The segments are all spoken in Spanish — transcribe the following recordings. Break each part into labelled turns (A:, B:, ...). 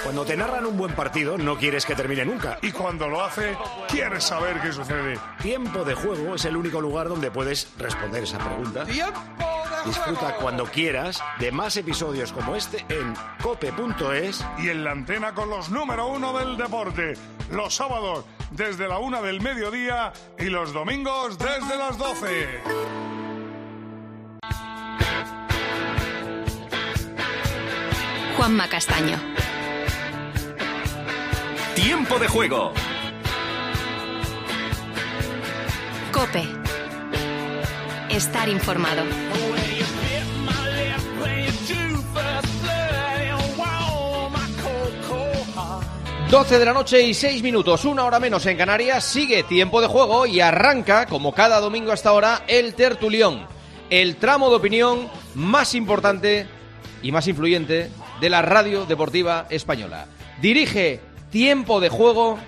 A: Cuando te narran un buen partido, no quieres que termine nunca.
B: Y cuando lo hace, quieres saber qué sucede.
A: Tiempo de Juego es el único lugar donde puedes responder esa pregunta. Disfruta cuando quieras de más episodios como este en cope.es
B: y en la antena con los número 1 del deporte. Los sábados desde la 1 del mediodía y los domingos desde las 12.
C: Juanma Castaño.
D: Tiempo de Juego.
C: COPE. Estar informado.
E: 12 de la noche y 6 minutos, una hora menos en Canarias. Sigue Tiempo de Juego y arranca, como cada domingo hasta ahora, el tertulión. El tramo de opinión más importante y más influyente de la radio deportiva española. Dirige Tiempo de Juego,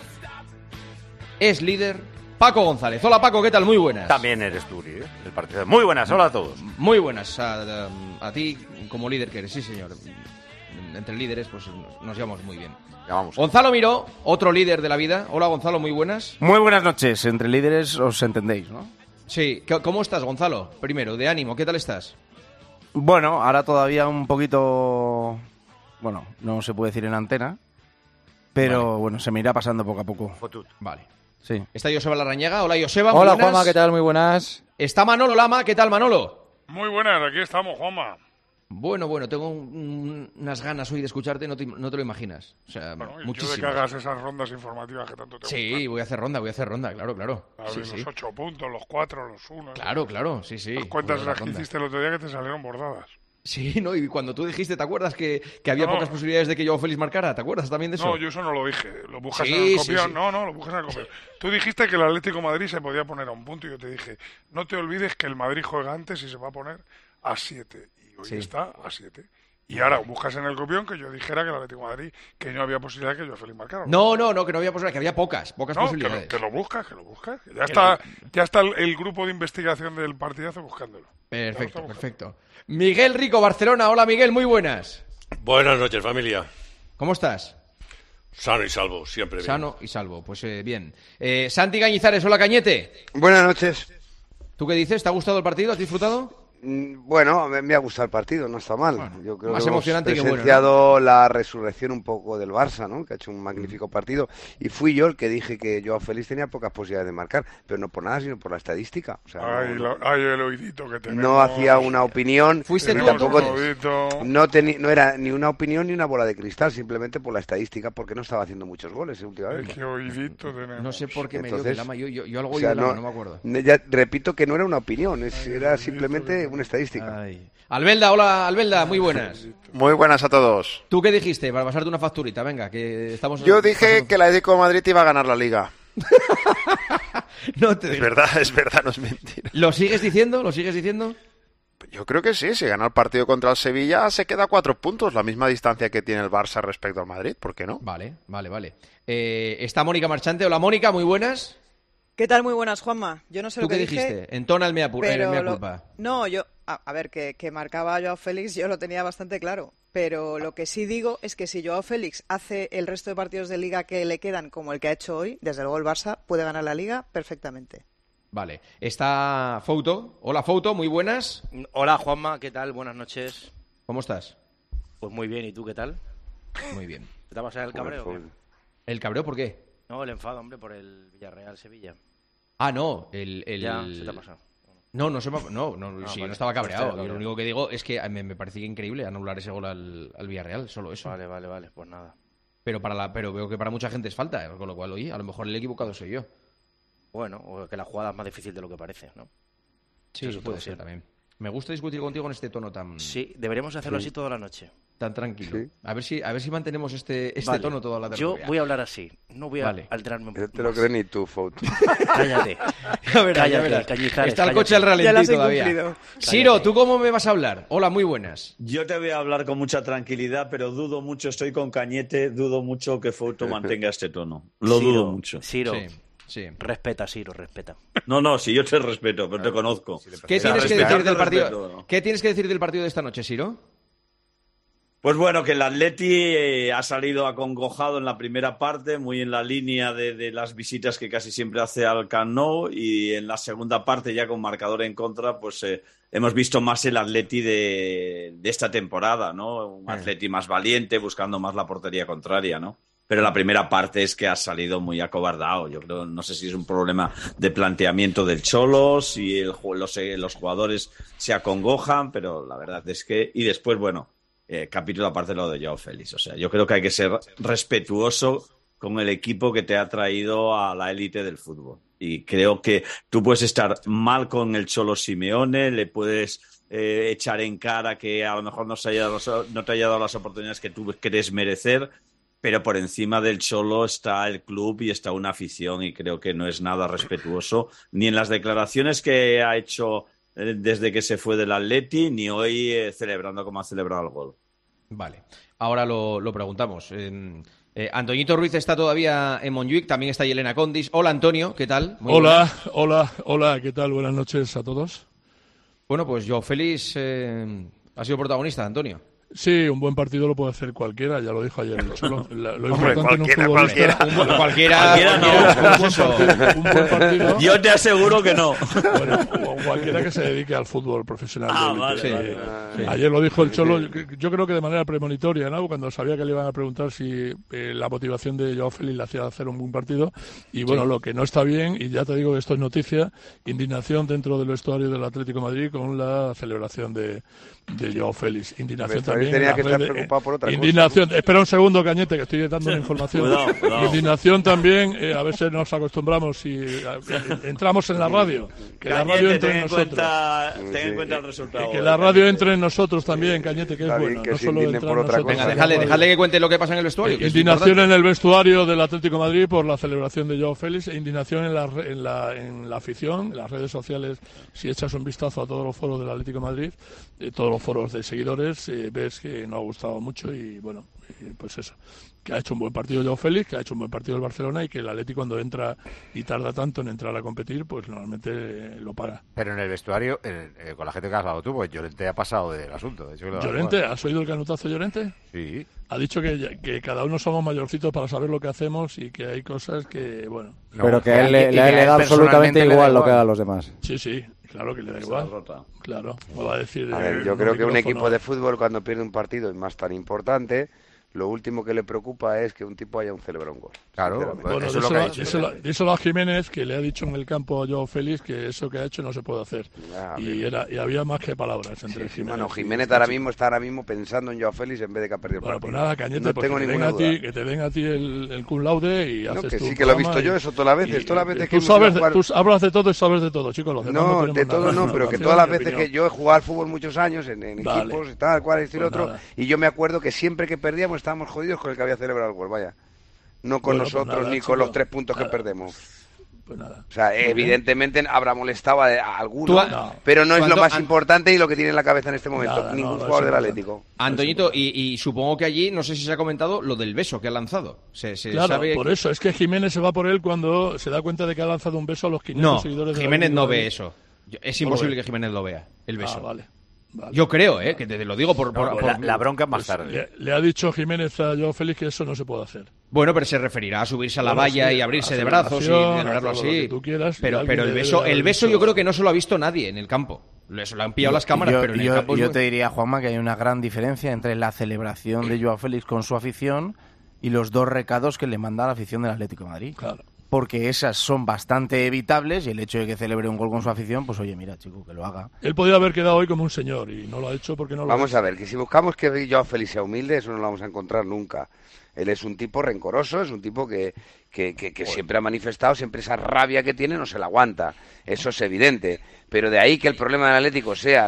E: es líder Paco González. Hola Paco, ¿qué tal? Muy buenas.
F: También eres tú, líder del partido. Muy buenas, hola a todos.
E: Muy buenas a ti como líder que eres, sí señor. Entre líderes pues nos llevamos muy bien. Gonzalo Miró, otro líder de la vida. Hola Gonzalo, muy buenas.
G: Muy buenas noches, entre líderes os entendéis, ¿no?
E: Sí, ¿cómo estás Gonzalo? Primero, de ánimo, ¿qué tal estás?
G: Bueno, ahora todavía un poquito... Bueno, no se puede decir en antena, pero vale. Bueno, se me irá pasando poco a poco.
E: Vale.
G: Sí.
E: Está Joseba Larrañaga. Hola Joseba,
H: muy buenas. Hola Juanma, ¿qué tal? Muy buenas.
E: Está Manolo Lama, ¿qué tal Manolo?
B: Muy buenas, aquí estamos, Juanma.
E: Bueno, tengo unas ganas hoy de escucharte, no te lo imaginas. O sea, muchísimas.
B: Yo de que hagas esas rondas informativas que tanto te gustan.
E: Sí, voy a hacer ronda, claro. Sí,
B: los 8 puntos, los 4, los 1.
E: Claro, sí.
B: Las cuentas de las que hiciste el otro día que te salieron bordadas.
E: Sí, ¿no? Y cuando tú dijiste, ¿te acuerdas que había pocas posibilidades de que Joao Félix marcara? ¿Te acuerdas también de eso?
B: No, yo eso no lo dije. Lo buscas en el copión. Sí. No, lo buscas en el copión. Tú dijiste que el Atlético de Madrid se podía poner a un punto y yo te dije, no te olvides que el Madrid juega antes y se va a poner a 7. Y hoy está a 7. Y ahora buscas en el copión que yo dijera que el Atlético de Madrid, que no había posibilidad de que Joao Félix marcara.
E: No, que no había posibilidad, que había pocas posibilidades.
B: Que lo buscas. Ya está el grupo de investigación del partidazo buscándolo.
E: Perfecto. Miguel Rico, Barcelona. Hola Miguel, muy buenas.
I: Buenas noches, familia.
E: ¿Cómo estás?
I: Sano y salvo, siempre bien.
E: Sano y salvo, pues bien. Santi Cañizares, hola Cañete.
J: Buenas noches.
E: ¿Tú qué dices? ¿Te ha gustado el partido? ¿Has disfrutado?
J: Bueno, me ha gustado el partido, no está mal.
E: Bueno,
J: yo creo
E: más
J: que
E: emocionante
J: hemos
E: presenciado
J: que bueno, ¿no? La resurrección un poco del Barça, ¿no? Que ha hecho un magnífico partido. Y fui yo el que dije que Joao Félix tenía pocas posibilidades de marcar, pero no por nada, sino por la estadística. O sea,
B: el oídito que tenemos.
J: No hacía una opinión.
E: ¿Fuiste tú?
J: Tampoco no era ni una opinión ni una bola de cristal, simplemente por la estadística, porque no estaba haciendo muchos goles últimamente.
B: ¿Qué oídito tenemos?
E: No sé por qué me dio que Lama, yo algo oí de Lama, no me acuerdo.
J: Ya, repito que no era una opinión, era simplemente una estadística.
E: Albelda, hola Albelda, muy buenas.
K: Muy buenas a todos.
E: ¿Tú qué dijiste? Para pasarte una facturita, venga, que estamos...
K: Yo dije que el Atlético de Madrid iba a ganar la Liga.
E: No te
K: es verdad, no es mentira.
E: ¿Lo sigues diciendo?
K: Yo creo que sí, si gana el partido contra el Sevilla se queda a 4 puntos, la misma distancia que tiene el Barça respecto al Madrid, ¿por qué no?
E: Vale. Está Mónica Marchante, hola Mónica, muy buenas.
L: ¿Qué tal? Muy buenas, Juanma. Yo no sé lo que dije.
E: ¿Tú qué dijiste? Entona el mea culpa.
L: No, yo... A ver, que marcaba a Joao Félix yo lo tenía bastante claro. Pero lo que sí digo es que si Joao Félix hace el resto de partidos de Liga que le quedan como el que ha hecho hoy, desde luego el Barça puede ganar la Liga perfectamente.
E: Vale. Está Fouto. Hola Fouto, muy buenas.
M: Hola Juanma, ¿qué tal? Buenas noches.
E: ¿Cómo estás?
M: Pues muy bien, ¿y tú qué tal?
E: Muy bien.
M: ¿Te va a pasar el cabreo?
E: ¿El cabreo por qué?
M: No, el enfado, hombre, por el Villarreal-Sevilla.
E: Ah, no,
M: Ya, se te ha pasado.
E: No se me ha... No, sí,
M: vale.
E: no estaba cabreado. Yo lo único que digo es que me parecía increíble anular ese gol al Villarreal, solo eso.
M: Vale, pues nada.
E: Pero veo que para mucha gente es falta, con lo cual, oye, a lo mejor el equivocado soy yo.
M: Bueno, o que la jugada es más difícil de lo que parece, ¿no?
E: Sí, eso puede ser también. Me gusta discutir contigo en este tono tan...
M: Sí, deberíamos hacerlo así toda la noche.
E: Tan tranquilo.
J: Sí.
E: A ver si mantenemos este tono toda la
M: tertulia. Yo voy a hablar así, no voy a alterarme un poco.
J: No te lo crees ni tú, Fout.
M: Cállate.
E: Cállate.
M: Cañizares,
E: está el coche al ralentí todavía. Ciro, ¿tú cómo me vas a hablar? Hola, muy buenas.
N: Yo te voy a hablar con mucha tranquilidad, pero dudo mucho, estoy con Cañete, dudo mucho que Fouto mantenga este tono. Lo dudo mucho.
M: Ciro. Sí. Respeta, Ciro, respeta.
N: No, si yo te respeto, pero te conozco.
E: ¿Qué tienes que decir del partido? ¿Qué tienes que decir del partido de esta noche, Ciro?
N: Pues bueno, que el Atleti ha salido acongojado en la primera parte, muy en la línea de las visitas que casi siempre hace al Camp Nou, y en la segunda parte, ya con marcador en contra, pues hemos visto más el Atleti de esta temporada, ¿no? Un Atleti más valiente, buscando más la portería contraria, ¿no? Pero la primera parte es que ha salido muy acobardado. Yo creo, no sé si es un problema de planteamiento del Cholo, si los jugadores se acongojan, pero la verdad es que... Y después, bueno... capítulo aparte de lo de Joao Félix. O sea, yo creo que hay que ser respetuoso con el equipo que te ha traído a la élite del fútbol. Y creo que tú puedes estar mal con el Cholo Simeone, le puedes echar en cara que a lo mejor no te haya dado las oportunidades que tú crees merecer, pero por encima del Cholo está el club y está una afición, y creo que no es nada respetuoso, ni en las declaraciones que ha hecho desde que se fue del Atleti, ni hoy celebrando como ha celebrado el gol.
E: Vale, ahora lo preguntamos. Antoñito Ruiz está todavía en Montjuic, también está Elena Condis. Hola, Antonio, ¿qué tal? Muy
O: hola, ¿qué tal? Buenas noches a todos.
E: Bueno, pues Joao Félix ha sido protagonista, Antonio.
O: Sí, un buen partido lo puede hacer cualquiera, ya lo dijo ayer el Cholo. Lo
E: importante
O: en un futbolista...
E: Cualquiera no.
O: Un buen partido.
N: Yo te aseguro que no.
O: Bueno, cualquiera que se dedique al fútbol profesional.
N: Vale.
O: Ayer lo dijo el Cholo, yo creo que de manera premonitoria, ¿no? Cuando sabía que le iban a preguntar si la motivación de Joao Félix le hacía hacer un buen partido. Y bueno, lo que no está bien, y ya te digo que esto es noticia, indignación dentro del vestuario del Atlético de Madrid con la celebración de Joao Félix. Indignación también.
J: Tenía que estar preocupado por otra
O: indignación. Cosa. Espera un segundo, Cañete, que estoy dando una información.
N: Cuidado.
O: Indignación también, a ver si nos acostumbramos y entramos en la radio. Que
N: Cañete,
O: la radio entre en nosotros.
N: Ten en cuenta el resultado.
O: Que la radio entre en nosotros también, Cañete, que es bueno. No solo entrar en nosotros.
E: Venga, dejadle que cuente lo que pasa en el vestuario.
O: Indignación en el vestuario del Atlético de Madrid por la celebración de Joao Félix. Indignación en la afición, en las redes sociales. Si echas un vistazo a todos los foros del Atlético de Madrid, todos los foros de seguidores, ves que no ha gustado mucho y bueno, pues eso, que ha hecho un buen partido Joao Félix, que ha hecho un buen partido el Barcelona y que el Atleti cuando entra y tarda tanto en entrar a competir, pues normalmente lo paga.
F: Pero en el vestuario, con la gente que has hablado tú, pues Llorente ha pasado del asunto. De hecho,
O: ¿Llorente? ¿Has oído el canutazo Llorente?
F: Sí.
O: Ha dicho que cada uno somos mayorcitos para saber lo que hacemos y que hay cosas que, bueno...
H: Pero que a él le da absolutamente igual lo que hagan los demás.
O: Sí. Claro que le da igual. Claro, me va a decir.
J: A ver, yo creo que un equipo de fútbol cuando pierde un partido y más tan importante, lo último que le preocupa es que un tipo haya celebrado un gol.
F: Claro,
O: bueno, díselo a Jiménez, que le ha dicho en el campo a Joao Félix que eso que ha hecho no se puede hacer. Y había más que palabras entre Jiménez.
J: Bueno, Jiménez está ahora mismo pensando en Joao Félix en vez de que ha perdido el partido.
O: Pues nada, Cañete, no tengo ninguna duda. Que te den a ti el cum laude y haces
J: que
O: tu
J: sí que lo he visto yo, eso todas las veces.
O: Tú hablas de todo y sabes de todo, chicos.
J: No, de todo no, pero que todas las veces que yo he jugado al fútbol muchos años en equipos y tal, cual, y otro, y yo me acuerdo que siempre que perdíamos estábamos jodidos con el que había celebrado el gol, vaya. No con nosotros ni con los 3 puntos que perdemos.
O: Pues nada.
J: O sea, evidentemente habrá molestado a alguno, pero no es lo más importante y lo que tiene en la cabeza en este momento ningún jugador del Atlético.
E: Antoñito, y supongo que allí, no sé si se ha comentado, lo del beso que ha lanzado.
O: Claro,
E: sabe
O: por eso, es que Jiménez se va por él cuando se da cuenta de que ha lanzado un beso a los 500 seguidores de
E: Jiménez no ve eso. Es imposible que Jiménez lo vea, el beso.
O: Vale.
E: Yo creo, que te lo digo por
F: la bronca más tarde.
O: Le ha dicho Jiménez a Joao Félix que eso no se puede hacer.
E: Bueno, pero se referirá a subirse a la valla y abrirse de brazos y celebrarlo así.
O: Pero
E: el beso yo creo que no se lo ha visto nadie en el campo. Eso lo han pillado las cámaras, pero en el campo...
G: Yo te diría, Juanma, que hay una gran diferencia entre la celebración de Joao Félix con su afición y los 2 recados que le manda a la afición del Atlético de Madrid.
O: Claro.
G: Porque esas son bastante evitables y el hecho de que celebre un gol con su afición, pues oye, mira, chico, que lo haga.
O: Él podría haber quedado hoy como un señor y no lo ha hecho porque no lo ha hecho.
J: Vamos a ver, que si buscamos que Joao Félix sea humilde, eso no lo vamos a encontrar nunca. Él es un tipo rencoroso, es un tipo que siempre ha manifestado, siempre esa rabia que tiene no se la aguanta. Eso es evidente. Pero de ahí que el problema del Atlético sea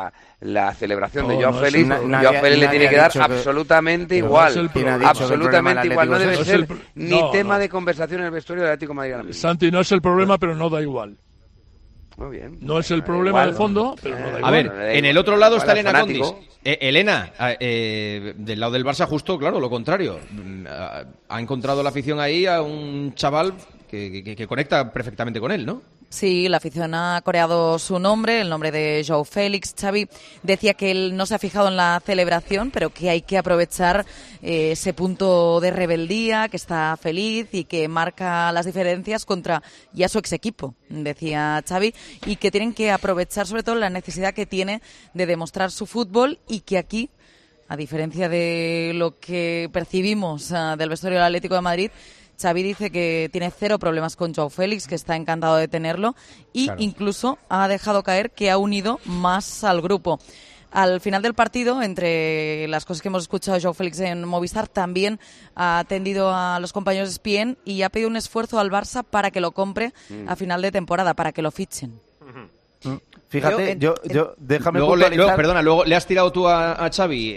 J: la celebración de Joao Félix, Joao Félix le tiene que dar absolutamente igual. Absolutamente igual. No debe ser ni tema de conversación en el vestuario del Atlético de Madrid ahora mismo.
O: Santi, no es el problema, pero no da igual.
J: Muy bien.
O: No es el problema de fondo, pero no da igual.
E: A ver, en el otro lado está Elena Condis. Elena, del lado del Barça, justo, claro, lo contrario. Ha encontrado la afición ahí a un chaval que conecta perfectamente con él, ¿no?
P: Sí, la afición ha coreado su nombre, el nombre de Joao Félix. Xavi decía que él no se ha fijado en la celebración, pero que hay que aprovechar ese punto de rebeldía, que está feliz y que marca las diferencias contra ya su ex equipo, decía Xavi, y que tienen que aprovechar sobre todo la necesidad que tiene de demostrar su fútbol y que aquí, a diferencia de lo que percibimos del vestuario del Atlético de Madrid, Xavi dice que tiene cero problemas con Joao Félix, que está encantado de tenerlo y incluso ha dejado caer que ha unido más al grupo. Al final del partido, entre las cosas que hemos escuchado de Joao Félix en Movistar, también ha atendido a los compañeros de ESPN y ha pedido un esfuerzo al Barça para que lo compre a final de temporada, para que lo fichen.
G: Fíjate, déjame
E: luego le has tirado tú a Xavi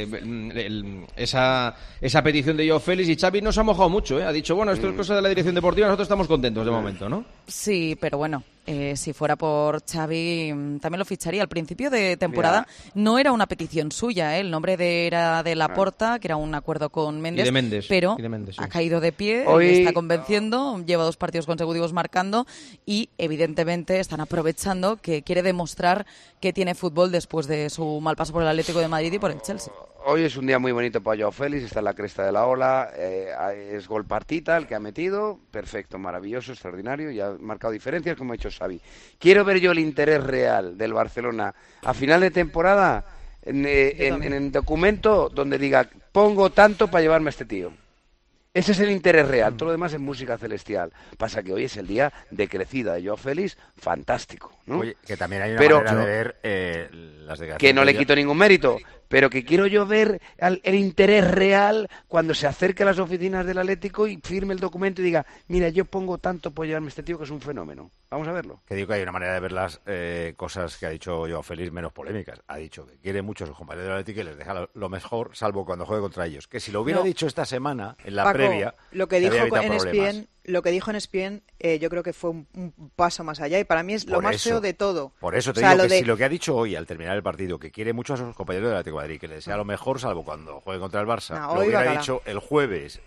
E: esa petición de Joao Félix y Xavi no se ha mojado mucho, ha dicho, bueno, esto es cosa de la dirección deportiva, nosotros estamos contentos de momento, ¿no?
P: Sí, pero bueno, si fuera por Xavi también lo ficharía. Al principio de temporada no era una petición suya, el nombre era de Laporta, que era un acuerdo con Méndez, pero ha caído de pie, está convenciendo, lleva 2 partidos consecutivos marcando y evidentemente están aprovechando que quiere demostrar que tiene fútbol después de su mal paso por el Atlético de Madrid y por el Chelsea.
J: Hoy es un día muy bonito para Joao Félix, está en la cresta de la ola, es gol partita el que ha metido, perfecto, maravilloso, extraordinario, y ha marcado diferencias como ha hecho Xavi. Quiero ver yo el interés real del Barcelona a final de temporada en el documento donde diga, pongo tanto para llevarme a este tío. Ese es el interés real, todo lo demás es música celestial. Pasa que hoy es el día de crecida de Joao Félix, fantástico, ¿no?
F: Oye, que también hay una manera de ver las declaraciones.
J: Que no le quito ningún mérito, pero que quiero yo ver el interés real cuando se acerque a las oficinas del Atlético y firme el documento y diga, mira, yo pongo tanto por llevarme a este tío que es un fenómeno. Vamos a verlo.
F: Que digo que hay una manera de ver las cosas que ha dicho Joao Félix menos polémicas. Ha dicho que quiere mucho a sus compañeros del Atlético y les deja lo mejor, salvo cuando juegue contra ellos. Que si lo hubiera dicho esta semana, en la
L: Paco,
F: previa,
L: lo que dijo en ESPN, lo que dijo en ESPN, yo creo que fue un paso más allá y para mí es lo más feo de todo.
F: Por eso te digo que si lo que ha dicho hoy al terminar el partido, que quiere mucho a sus compañeros del Atlético de Madrid, que les desea lo mejor, salvo cuando juegue contra el Barça, lo hubiera dicho el jueves,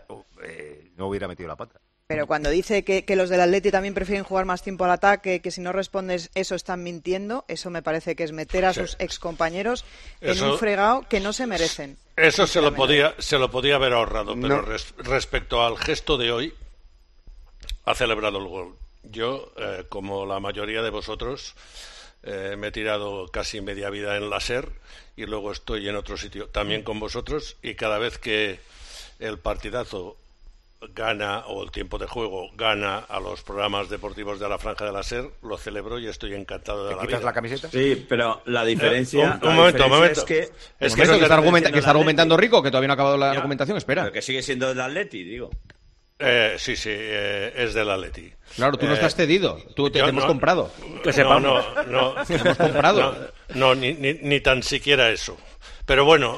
F: no hubiera metido la pata.
L: Pero cuando dice que los del Atleti también prefieren jugar más tiempo al ataque, que si no respondes eso están mintiendo, eso me parece que es meter a sus excompañeros en un fregado que no se merecen.
I: Eso se lo podía haber ahorrado, pero respecto al gesto de hoy, ha celebrado el gol. Yo, como la mayoría de vosotros, me he tirado casi media vida en la SER y luego estoy en otro sitio también con vosotros y cada vez que el partidazo gana o el tiempo de juego gana a los programas deportivos de la Franja de la SER, lo celebro y estoy encantado de la vida.
F: ¿Te quitas la camiseta?
N: Sí, pero la diferencia...
I: Un momento.
E: Que está argumentando Rico, que todavía no ha acabado la argumentación, espera.
N: Pero que sigue siendo del Atleti, digo.
I: Sí, es del Atleti.
E: Claro, tú no estás cedido, tú te hemos comprado.
I: Que sepamos. No.
E: Te hemos comprado.
I: No, ni tan siquiera eso. Pero bueno...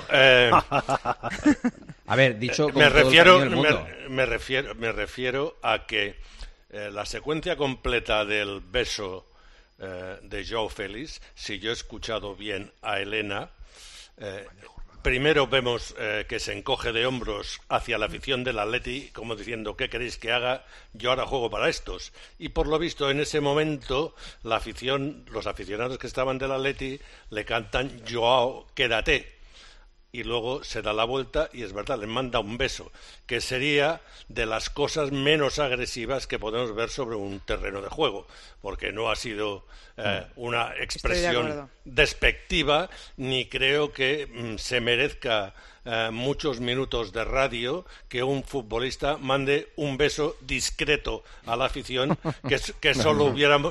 E: A ver, dicho con
I: me refiero a que la secuencia completa del beso de Joao Félix, si yo he escuchado bien a Elena, primero vemos que se encoge de hombros hacia la afición del Atleti, como diciendo, ¿qué queréis que haga? Yo ahora juego para estos. Y por lo visto, en ese momento, la afición, los aficionados que estaban del Atleti le cantan, Joao, quédate. Y luego se da la vuelta y es verdad, le manda un beso, que sería de las cosas menos agresivas que podemos ver sobre un terreno de juego, porque no ha sido una expresión despectiva, ni creo que se merezca muchos minutos de radio que un futbolista mande un beso discreto a la afición que solo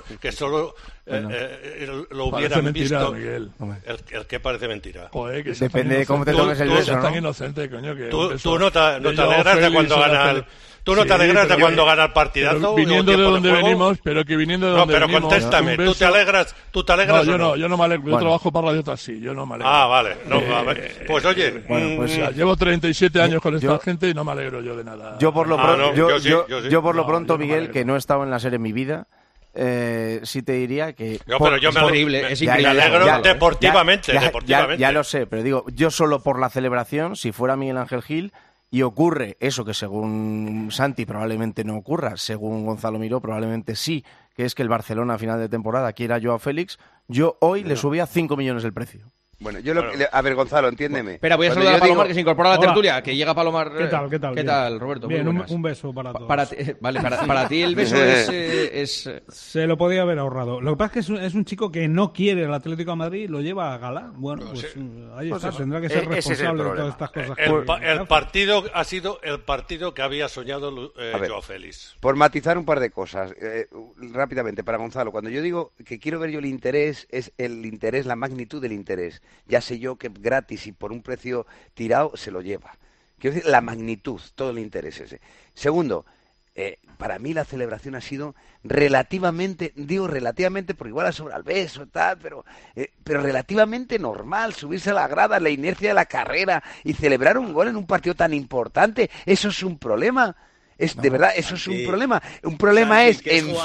I: lo hubieran visto.
O: Miguel.
I: El que parece mentira.
O: Joder, que
G: depende de cómo te tomes el beso,
O: ¿no?
G: tan
O: inocente, coño, que
I: tú no te alegras de cuando gana el... ¿Tú no te alegras de cuando gana el partidazo?
O: Viniendo de donde venimos, pero que viniendo de donde venimos...
I: No, pero contéstame, ¿tú te alegras
O: No, yo no me alegro, yo trabajo para Radio Taxi, yo no me alegro.
I: Ah, vale, pues oye...
O: llevo 37 años con esta gente y no me alegro yo de nada.
G: Yo por lo pronto, Miguel, que no he estado en la serie en mi vida... sí te diría que...
I: pero yo me alegro deportivamente.
G: Ya lo sé, pero digo, yo solo por la celebración, si fuera Miguel Ángel Gil... y ocurre eso que según Santi probablemente no ocurra, según Gonzalo Miró probablemente sí, que es que el Barcelona a final de temporada quiera a Joao Félix, yo hoy le subía 5 millones el precio.
J: Bueno, a ver, Gonzalo, entiéndeme.
E: Espera, voy a saludar a Palomar, que se incorpora a la tertulia, que llega Palomar.
Q: ¿Qué tal?
E: ¿Qué tal, Roberto?
Q: Bien, un beso para todos.
E: Para ti el beso es...
Q: Se lo podía haber ahorrado. Lo que pasa es que es un chico que no quiere el Atlético de Madrid, lo lleva a gala. Bueno, pues ahí está, tendrá que ser responsable de todas estas cosas.
I: El partido ha sido el partido que había soñado Joao Félix.
J: Por matizar un par de cosas, rápidamente, para Gonzalo, cuando yo digo que quiero ver yo el interés, es el interés, la magnitud del interés. Ya sé yo que gratis y por un precio tirado se lo lleva. Quiero decir, la magnitud, todo el interés ese. Segundo, para mí la celebración ha sido relativamente porque igual ha sobrado el beso y tal, pero relativamente normal, subirse a la grada, la inercia de la carrera y celebrar un gol en un partido tan importante. ¿Eso es un problema? De verdad, eso es un problema. Un problema Santi, es en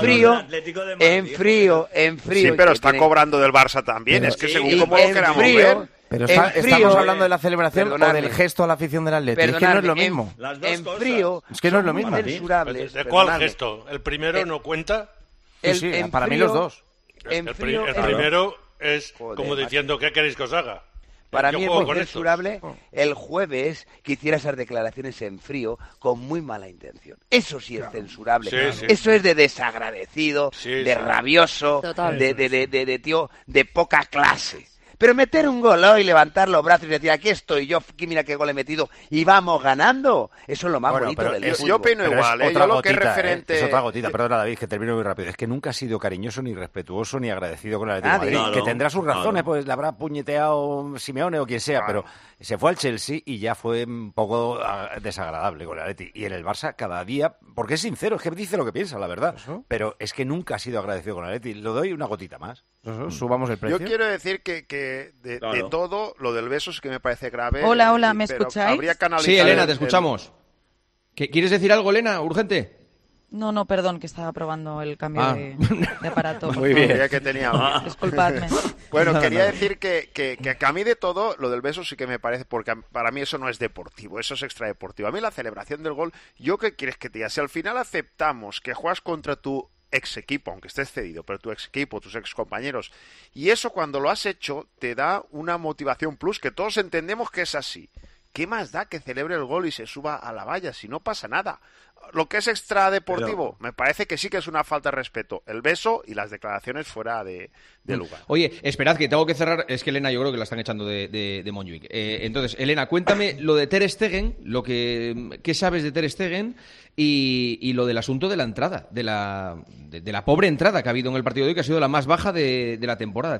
J: frío.
K: Sí, pero está cobrando del Barça también. Es que según cómo lo queramos ver.
G: Pero estamos hablando de la celebración o del gesto a la afición del Atlético. Es que no es lo mismo.
J: En frío.
G: Es que no es lo mismo.
I: ¿De cuál gesto? ¿El primero no cuenta?
G: Sí, para mí los dos.
I: El primero es como diciendo, ¿qué queréis que os haga?
J: Para mí es muy censurable el jueves que hiciera esas declaraciones en frío con muy mala intención. Eso sí es censurable.
I: Sí.
J: Eso es de desagradecido, de rabioso, de tío de poca clase. Pero meter un gol hoy, levantar los brazos y decir, aquí estoy yo, aquí mira qué gol he metido, y vamos ganando. Eso es lo más bonito del fútbol.
K: Yo opino igual, yo lo que es referente...
F: Es otra gotita, perdona David, que termino muy rápido. Es que nunca ha sido cariñoso, ni respetuoso, ni agradecido con el Atlético de Madrid. Que tendrá sus razones, pues le habrá puñeteado Simeone o quien sea, pero se fue al Chelsea y ya fue un poco desagradable con el Atlético. Y en el Barça cada día, porque es sincero, es que dice lo que piensa, la verdad. Pero es que nunca ha sido agradecido con el Atlético. Le doy una gotita más.
G: Subamos el precio.
K: Yo quiero decir que de todo, lo del beso es que me parece grave.
P: Hola, ¿me escucháis?
E: Sí, Elena, te escuchamos. ¿Quieres decir algo, Elena? ¿Urgente?
P: No, perdón, que estaba probando el cambio de aparato.
K: Muy bien. Que tenía.
P: Disculpadme.
K: Bueno, quería decir que a mí de todo, lo del beso sí que me parece, porque para mí eso no es deportivo, eso es extradeportivo. A mí la celebración del gol, ¿yo qué quieres que te diga? Si al final aceptamos que juegas contra tu ex equipo, aunque estés cedido, pero tu ex equipo, tus ex compañeros, y eso cuando lo has hecho te da una motivación plus, que todos entendemos que es así. ¿Qué más da que celebre el gol y se suba a la valla si no pasa nada? Lo que es extradeportivo, me parece que sí que es una falta de respeto. El beso y las declaraciones fuera de lugar.
E: Oye, esperad que tengo que cerrar. Es que Elena yo creo que la están echando de Montjuic. Entonces, Elena, cuéntame lo de Ter Stegen, ¿qué sabes de Ter Stegen? Y lo del asunto de la entrada, de la pobre entrada que ha habido en el partido de hoy, que ha sido la más baja de la temporada,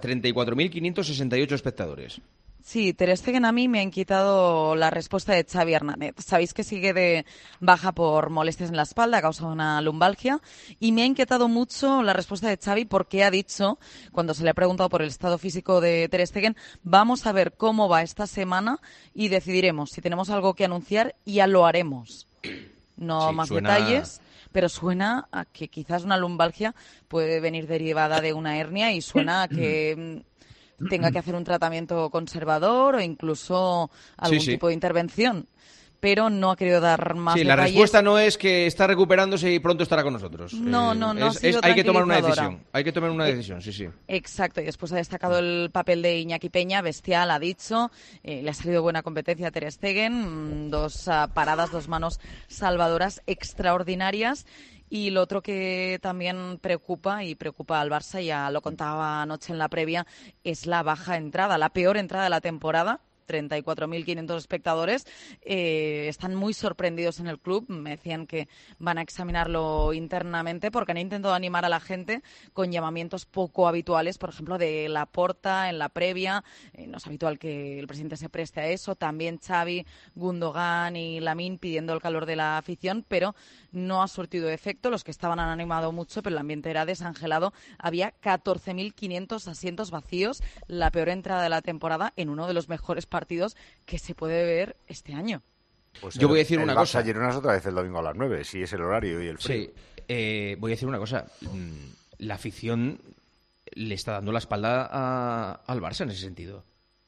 E: 34.568 espectadores.
P: Sí, Ter Stegen a mí me han quitado la respuesta de Xavi Hernández. Sabéis que sigue de baja por molestias en la espalda a causa de una lumbalgia, y me ha inquietado mucho la respuesta de Xavi porque ha dicho, cuando se le ha preguntado por el estado físico de Ter Stegen, vamos a ver cómo va esta semana y decidiremos si tenemos algo que anunciar y ya lo haremos. No sí, más detalles, pero suena a que quizás una lumbalgia puede venir derivada de una hernia y suena a que tenga que hacer un tratamiento conservador o incluso algún tipo de intervención. Pero no ha querido dar más detalles.
E: La respuesta no es que está recuperándose y pronto estará con nosotros.
P: No.
E: Hay que tomar una decisión. Hay que tomar una decisión, sí.
P: Exacto, y después ha destacado el papel de Iñaki Peña, bestial, ha dicho. Le ha salido buena competencia a Ter Stegen, 2 paradas, 2 manos salvadoras extraordinarias. Y lo otro que también preocupa al Barça, ya lo contaba anoche en la previa, es la baja entrada, la peor entrada de la temporada. 34.500 espectadores. Están muy sorprendidos en el club. Me decían que van a examinarlo internamente porque han intentado animar a la gente con llamamientos poco habituales, por ejemplo, de Laporta en la previa. No es habitual que el presidente se preste a eso. También Xavi, Gundogan y Lamine pidiendo el calor de la afición, pero no ha surtido efecto. Los que estaban han animado mucho, pero el ambiente era desangelado. Había 14.500 asientos vacíos, la peor entrada de la temporada en uno de los mejores partidos que se puede ver este año.
F: Pues
E: yo voy a decir una cosa.
F: Girona es otra vez el domingo a las 9, si es el horario y el frío.
E: Sí, voy a decir una cosa. La afición le está dando la espalda al Barça en ese sentido.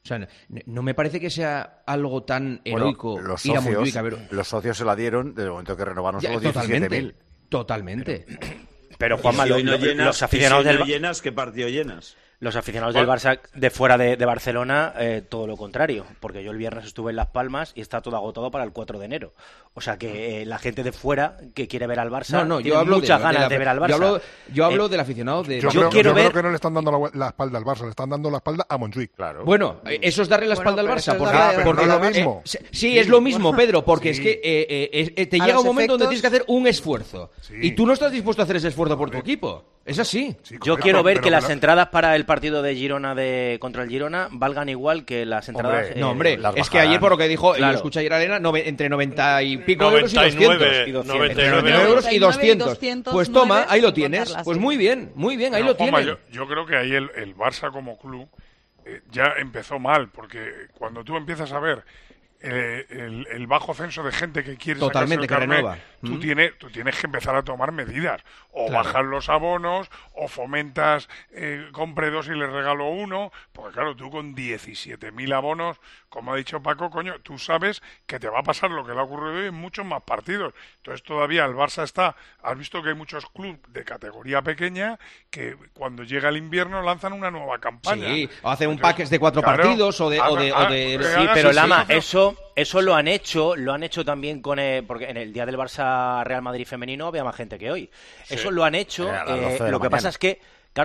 E: O sea, no me parece que sea algo tan heroico ir a Montjuic a ver...
F: Los socios se la dieron desde el momento que renovaron solo 17.000.
E: Totalmente.
M: Pero Juanma, los aficionados del
N: llenas, ¿qué partido llenas?
M: Los aficionados del Barça de fuera de Barcelona, todo lo contrario, porque yo el viernes estuve en Las Palmas y está todo agotado para el 4 de enero. O sea que la gente de fuera que quiere ver al Barça tiene muchas ganas de ver al Barça.
E: Yo hablo del aficionado de...
B: Yo creo que no le están dando la espalda al Barça, le están dando la espalda a Montjuic.
F: Claro.
E: Bueno, eso es darle la espalda al Barça.
B: Porque no es lo mismo.
E: Sí, es lo mismo, Pedro, porque es que te llega un momento donde tienes que hacer un esfuerzo. Y tú no estás dispuesto a hacer ese esfuerzo por tu equipo. Es así.
M: Yo quiero ver que las entradas para el partido de Girona contra el Girona valgan igual que las entradas...
E: es que ayer, por lo que dijo, yo escuché ayer a Elena, entre 90 y pico euros y 200. 99 euros y 200. Pues toma, ahí lo tienes. Pues muy bien, ahí lo tienes.
B: Yo creo que ahí el Barça como club ya empezó mal, porque cuando tú empiezas a ver el bajo censo de gente que quiere sacarse el carnet, tú tienes que empezar a tomar medidas, o bajar los abonos, o fomentas compre 2 y le regalo 1, porque claro, tú con 17.000 abonos, como ha dicho Paco, coño, tú sabes que te va a pasar lo que le ha ocurrido hoy en muchos más partidos. Entonces todavía el Barça has visto que hay muchos clubes de categoría pequeña que cuando llega el invierno lanzan una nueva campaña.
E: Sí, o hacen un pack de 4 partidos o de
M: sí, pero Lama, eso lo han hecho también porque en el día del Barça Real Madrid femenino había más gente que hoy. Sí. Eso lo han hecho. Lo que pasa es que,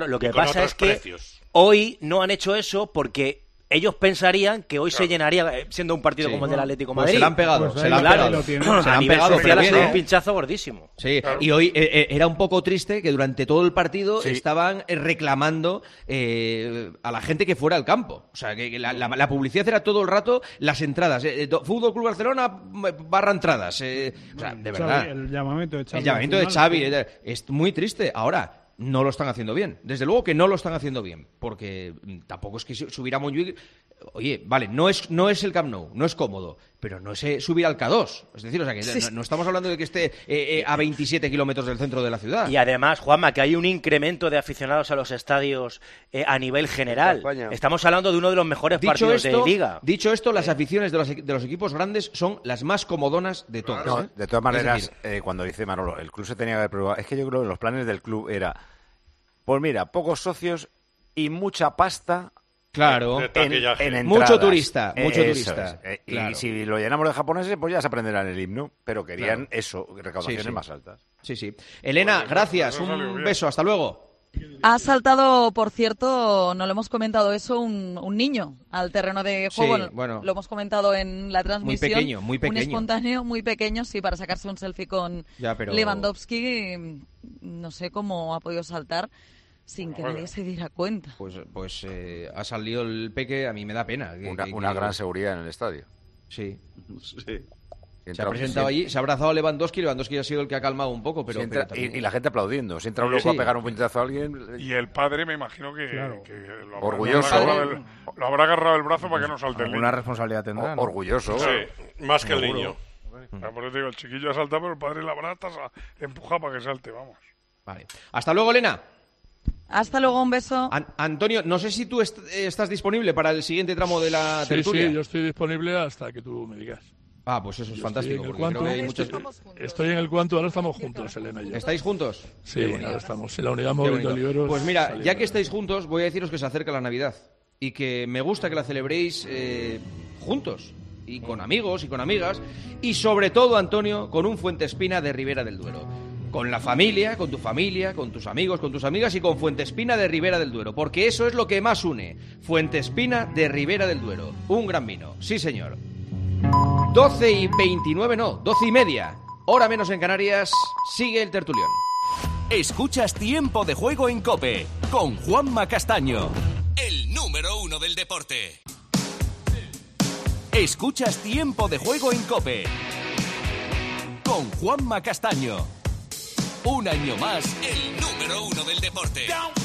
M: hoy no han hecho eso porque ellos pensarían que hoy se llenaría siendo un partido como el del Atlético Madrid.
E: Se la han pegado. Se la han pegado.
M: Ha sido un pinchazo gordísimo.
E: Sí, y hoy era un poco triste que durante todo el partido estaban reclamando a la gente que fuera al campo. O sea, que la publicidad era todo el rato las entradas. Fútbol Club Barcelona / entradas. O sea, de verdad.
Q: El llamamiento de Xavi.
E: El llamamiento de Xavi. Es muy triste. Ahora... no lo están haciendo bien. Desde luego que no lo están haciendo bien, porque tampoco es que subir a Montjuic... Oye, vale, no es el Camp Nou, no es cómodo, pero no es subir al K2. Es decir, o sea, que no estamos hablando de que esté a 27 kilómetros del centro de la ciudad.
M: Y además, Juanma, que hay un incremento de aficionados a los estadios a nivel general. Estamos hablando de uno de los mejores partidos de Liga.
E: Dicho esto, las aficiones de los equipos grandes son las más comodonas de todas.
F: No, de todas maneras, cuando dice Manolo, el club se tenía que haber probado. Es que yo creo que los planes del club era... Pues mira, pocos socios y mucha pasta.
E: Claro,
F: en entradas.
E: Mucho turista.
F: Claro. Y si lo llenamos de japoneses, pues ya se aprenderán el himno. Pero querían recaudaciones más altas.
E: Sí. Elena, gracias. Un beso. Hasta luego.
P: Ha saltado, por cierto, no lo hemos comentado eso, un niño al terreno de juego.
E: Sí, bueno,
P: lo hemos comentado en la transmisión.
E: Muy pequeño.
P: Un espontáneo, muy pequeño, sí, para sacarse un selfie con Lewandowski. No sé cómo ha podido saltar sin que nadie se diera cuenta.
E: Pues ha salido el peque, a mí me da pena.
F: Una gran seguridad en el estadio.
E: Sí. Se ha presentado allí, se ha abrazado a Lewandowski ha sido el que ha calmado un poco, pero...
F: y la gente aplaudiendo. Si entra un loco a pegar un puñetazo a alguien...
B: Y el padre, me imagino que
F: orgulloso.
B: Lo habrá agarrado el brazo para que no salte el niño.
G: Una responsabilidad tendrá, ¿no?
F: Orgulloso.
I: Sí, más que el niño.
B: Por eso digo, el chiquillo ha saltado, pero el padre la habrá empujado para que salte, vamos.
E: Vale. Hasta luego, Elena.
P: Hasta luego, un beso.
E: Antonio, no sé si tú estás disponible para el siguiente tramo de la tertulia.
O: Sí, yo estoy disponible hasta que tú me digas.
E: Ah, pues eso es fantástico.
O: Estoy en el Cuanto, ahora estamos juntos, Elena y yo.
E: ¿Estáis juntos?
O: Sí, ahora estamos en la unidad móvil de Oliveros.
E: Pues mira, ya que estáis juntos, voy a deciros que se acerca la Navidad y que me gusta que la celebréis juntos y con amigos y con amigas y sobre todo, Antonio, con un Fuentespina de Ribera del Duero. Con la familia, con tu familia, con tus amigos, con tus amigas y con Fuentespina de Ribera del Duero, porque eso es lo que más une. Fuentespina de Ribera del Duero, un gran vino, sí señor. 12:29, no, 12:30, hora menos en Canarias, sigue el tertulión.
D: Escuchas Tiempo de Juego en COPE, con Juanma Castaño, el número 1 del deporte. Escuchas Tiempo de Juego en COPE, con Juanma Castaño. Un año más, el número 1 del deporte.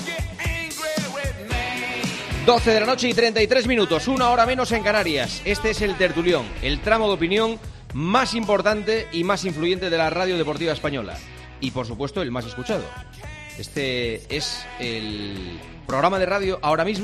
E: 12 de la noche y 33 minutos, una hora menos en Canarias. Este es el tertulión, el tramo de opinión más importante y más influyente de la radio deportiva española. Y, por supuesto, el más escuchado. Este es el programa de radio ahora mismo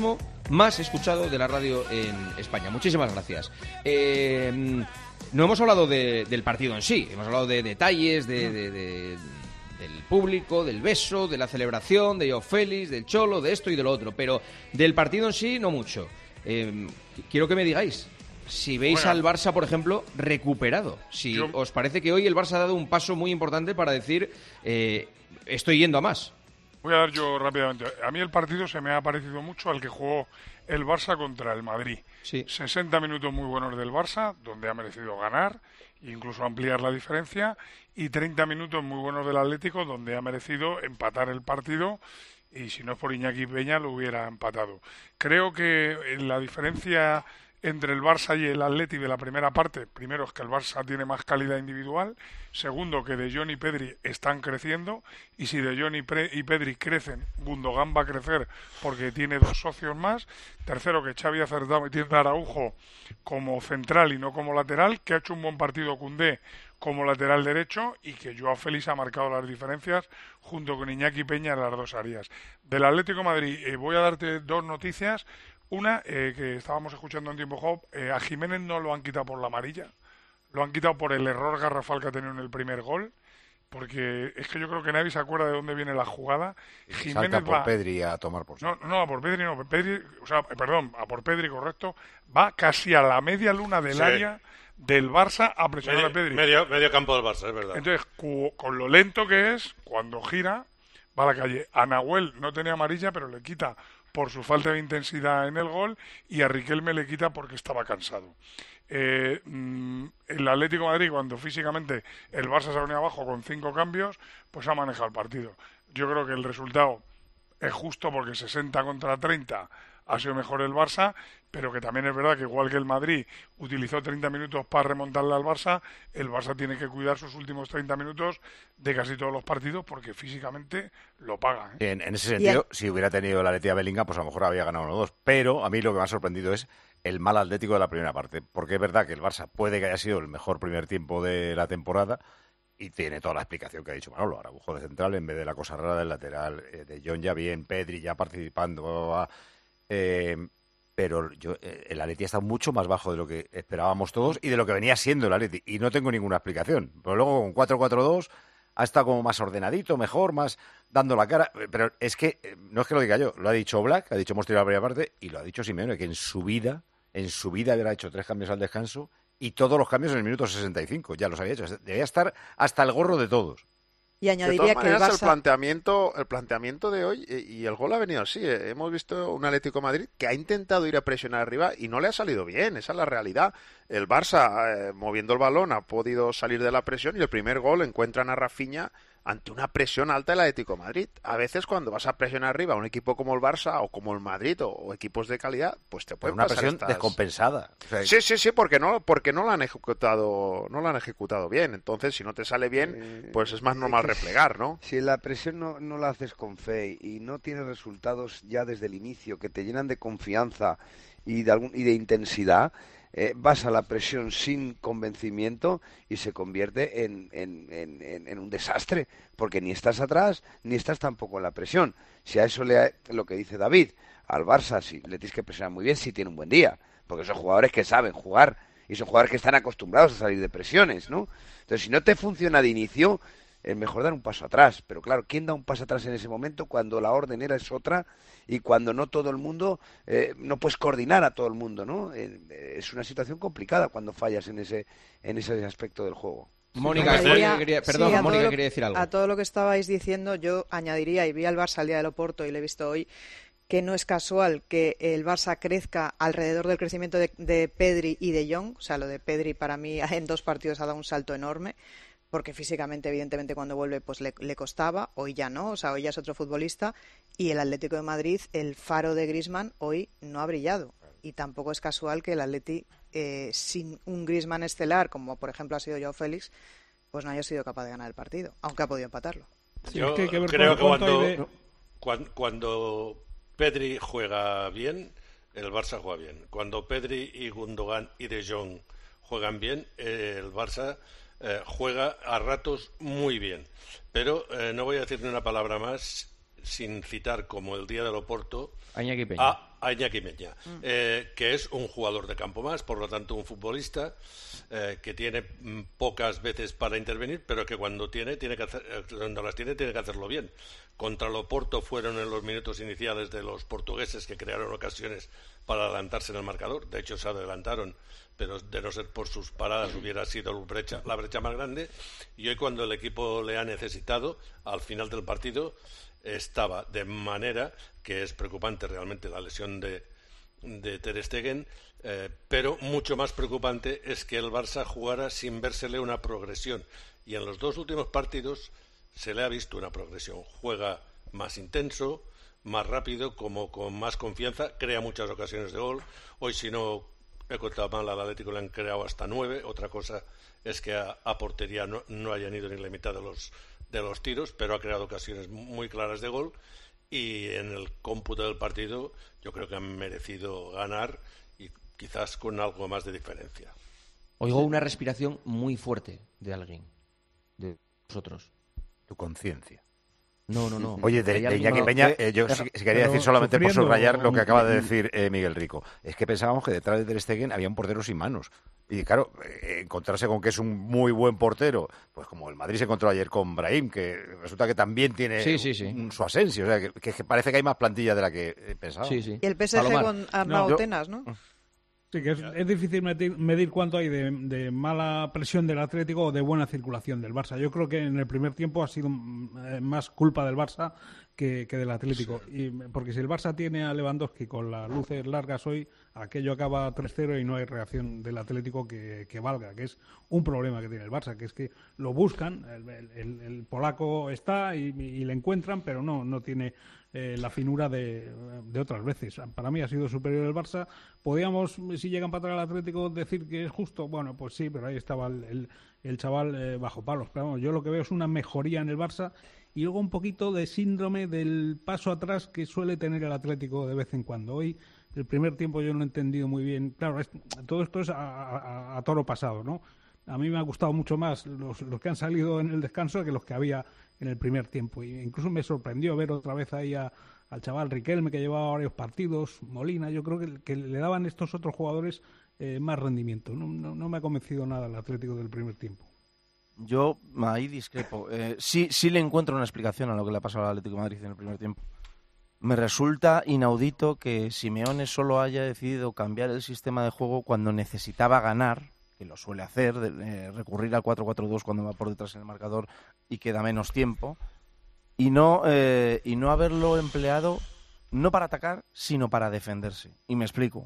E: más escuchado de la radio en España. Muchísimas gracias. No hemos hablado del partido en sí, hemos hablado de detalles, del público, del beso, de la celebración, de Joao Félix, del Cholo, de esto y de lo otro, pero del partido en sí no mucho. Quiero que me digáis si veis al Barça, por ejemplo, recuperado. Si os parece que hoy el Barça ha dado un paso muy importante para decir estoy yendo a más.
B: Voy a dar yo rápidamente. A mí el partido se me ha parecido mucho al que jugó el Barça contra el Madrid.
E: Sí.
B: 60 minutos muy buenos del Barça, donde ha merecido ganar, incluso ampliar la diferencia, y 30 minutos muy buenos del Atlético, donde ha merecido empatar el partido, y si no es por Iñaki Peña lo hubiera empatado. Creo que la diferencia entre el Barça y el Atleti de la primera parte, primero es que el Barça tiene más calidad individual, segundo que De Jong y Pedri están creciendo, y si De Jong y Pedri crecen, Gundogan va a crecer porque tiene 2 socios más, tercero que Xavi ha acertado metiendo a Araujo como central y no como lateral, que ha hecho un buen partido Koundé como lateral derecho, y que Joao Félix ha marcado las diferencias junto con Iñaki Peña en las 2 áreas. Del Atlético de Madrid voy a darte 2 noticias. Una, que estábamos escuchando en tiempo juego, a Jiménez no lo han quitado por la amarilla, lo han quitado por el error garrafal que ha tenido en el primer gol, porque es que yo creo que nadie se acuerda de dónde viene la jugada.
F: Jiménez salta por Pedri a tomar por sí.
B: No, a por Pedri no, a por Pedri, correcto, va casi a la media luna del área del Barça a presionar a Pedri.
I: Medio campo del Barça, es verdad.
B: Entonces, con lo lento que es, cuando gira, va a la calle. A Nahuel no tenía amarilla, pero le quita por su falta de intensidad en el gol, y a Riquelme le quita porque estaba cansado. El Atlético de Madrid, cuando físicamente el Barça se ha venido abajo con 5 cambios, pues ha manejado el partido. Yo creo que el resultado es justo porque 60 contra 30 ha sido mejor el Barça, pero que también es verdad que igual que el Madrid utilizó 30 minutos para remontarle al Barça, el Barça tiene que cuidar sus últimos 30 minutos de casi todos los partidos porque físicamente lo paga.
F: En ese sentido, si hubiera tenido la Atleti a Bellingham, pues a lo mejor había ganado 1-2. Pero a mí lo que me ha sorprendido es el mal Atlético de la primera parte, porque es verdad que el Barça puede que haya sido el mejor primer tiempo de la temporada, y tiene toda la explicación que ha dicho Manolo. Araujo de central en vez de la cosa rara del lateral, De Jong ya bien, Pedri ya participando, pero el Atleti está mucho más bajo de lo que esperábamos todos y de lo que venía siendo el Atleti, y no tengo ninguna explicación. Pero luego con 4-4-2 ha estado como más ordenadito, mejor, más dando la cara, pero es que no es que lo diga yo, lo ha dicho Black, ha dicho hemos tirado la primera parte, y lo ha dicho Simeone, que en su vida hubiera hecho 3 cambios al descanso, y todos los cambios en el minuto 65, ya los había hecho, debía estar hasta el gorro de todos.
L: Y añadiría que el Barça...
K: el planteamiento de hoy y el gol ha venido así. Hemos visto un Atlético de Madrid que ha intentado ir a presionar arriba y no le ha salido bien. Esa es la realidad. El Barça, moviendo el balón, ha podido salir de la presión, y el primer gol encuentran a Rafinha ante una presión alta del Atlético de Madrid. A veces cuando vas a presionar arriba a un equipo como el Barça o como el Madrid o equipos de calidad, pues te pueden pasar
F: presión descompensada.
K: O sea, sí, porque no lo han ejecutado bien. Entonces, si no te sale bien, pues es más normal replegar, ¿no?
J: Si la presión no la haces con fe y no tienes resultados ya desde el inicio que te llenan de confianza y de intensidad, vas a la presión sin convencimiento y se convierte en un desastre, porque ni estás atrás ni estás tampoco en la presión. Si a eso lo que dice David, al Barça sí le tienes que presionar muy bien si tiene un buen día, porque son jugadores que saben jugar y son jugadores que están acostumbrados a salir de presiones, ¿no? Entonces, si no te funciona de inicio, es mejor dar un paso atrás. Pero claro, ¿quién da un paso atrás en ese momento cuando la orden es otra y cuando no todo el mundo, no puedes coordinar a todo el mundo, ¿no? Es una situación complicada cuando fallas en ese aspecto del juego.
E: Mónica, quería decir algo.
L: A todo lo que estabais diciendo, yo añadiría, y vi al Barça el día del Oporto y lo he visto hoy, que no es casual que el Barça crezca alrededor del crecimiento de Pedri y de Jong. O sea, lo de Pedri para mí en 2 partidos ha dado un salto enorme, porque físicamente, evidentemente, cuando vuelve pues le costaba, hoy ya no, o sea, hoy ya es otro futbolista, y el Atlético de Madrid, el faro de Griezmann, hoy no ha brillado, y tampoco es casual que el Atleti, sin un Griezmann estelar, como por ejemplo ha sido Joao Félix, pues no haya sido capaz de ganar el partido, aunque ha podido empatarlo.
I: Sí, yo creo que cuando Pedri juega bien, el Barça juega bien. Cuando Pedri y Gundogan y De Jong juegan bien, el Barça juega a ratos muy bien, pero no voy a decir ni una palabra más sin citar como el día del Oporto
E: a Iñaki Peña,
I: que es un jugador de campo más, por lo tanto un futbolista que tiene pocas veces para intervenir, pero que cuando las tiene que hacerlo bien. Contra el Oporto fueron en los minutos iniciales de los portugueses, que crearon ocasiones para adelantarse en el marcador. De hecho, se adelantaron, pero de no ser por sus paradas hubiera sido la brecha más grande. Y hoy, cuando el equipo le ha necesitado, al final del partido estaba, de manera que es preocupante realmente la lesión de Ter Stegen, pero mucho más preocupante es que el Barça jugara sin vérsele una progresión. Y en los 2 últimos partidos se le ha visto una progresión. Juega más intenso, más rápido, como con más confianza, crea muchas ocasiones de gol. Hoy, si no he contado mal, al Atlético le han creado hasta 9. Otra cosa es que a portería no hayan ido ni la mitad de los tiros, pero ha creado ocasiones muy claras de gol. Y en el cómputo del partido yo creo que han merecido ganar, y quizás con algo más de diferencia.
E: Oigo una respiración muy fuerte de alguien, de vosotros.
F: Tu conciencia.
E: No.
F: Oye, de Iñaki Peña, yo sí quería decir, solamente por subrayar lo que acaba de decir Miguel Rico. Es que pensábamos que detrás de Ter Stegen había un portero sin manos. Y claro, encontrarse con que es un muy buen portero, pues como el Madrid se encontró ayer con Brahim, que resulta que también tiene su Asensio. O sea, que parece que hay más plantilla de la que pensaba.
L: Y el PSG con Arnau Tenas, ¿no?
Q: Sí, que es difícil medir cuánto hay de mala presión del Atlético o de buena circulación del Barça. Yo creo que en el primer tiempo ha sido más culpa del Barça que del Atlético. Porque si el Barça tiene a Lewandowski con las luces largas hoy, aquello acaba 3-0 y no hay reacción del Atlético que valga, que es un problema que tiene el Barça, que es que lo buscan, el polaco está y le encuentran, pero no tiene la finura de otras veces. Para mí ha sido superior el Barça. Podíamos, si llegan para atrás al Atlético, decir que es justo. Bueno, pues sí, pero ahí estaba el chaval bajo palos. Pero vamos, yo lo que veo es una mejoría en el Barça y luego un poquito de síndrome del paso atrás que suele tener el Atlético de vez en cuando. Hoy, el primer tiempo yo no he entendido muy bien. Claro, todo esto es a toro pasado, ¿no? A mí me ha gustado mucho más los que han salido en el descanso que los que había en el primer tiempo. Y incluso me sorprendió ver otra vez ahí al chaval Riquelme, que llevaba varios partidos, Molina. Yo creo que le daban estos otros jugadores más rendimiento. No me ha convencido nada el Atlético del primer tiempo.
G: Yo ahí discrepo. Sí le encuentro una explicación a lo que le ha pasado al Atlético de Madrid en el primer tiempo. Me resulta inaudito que Simeone solo haya decidido cambiar el sistema de juego cuando necesitaba ganar, que lo suele hacer, recurrir al 4-4-2 cuando va por detrás en el marcador y queda menos tiempo, y no haberlo empleado no para atacar, sino para defenderse. Y me explico.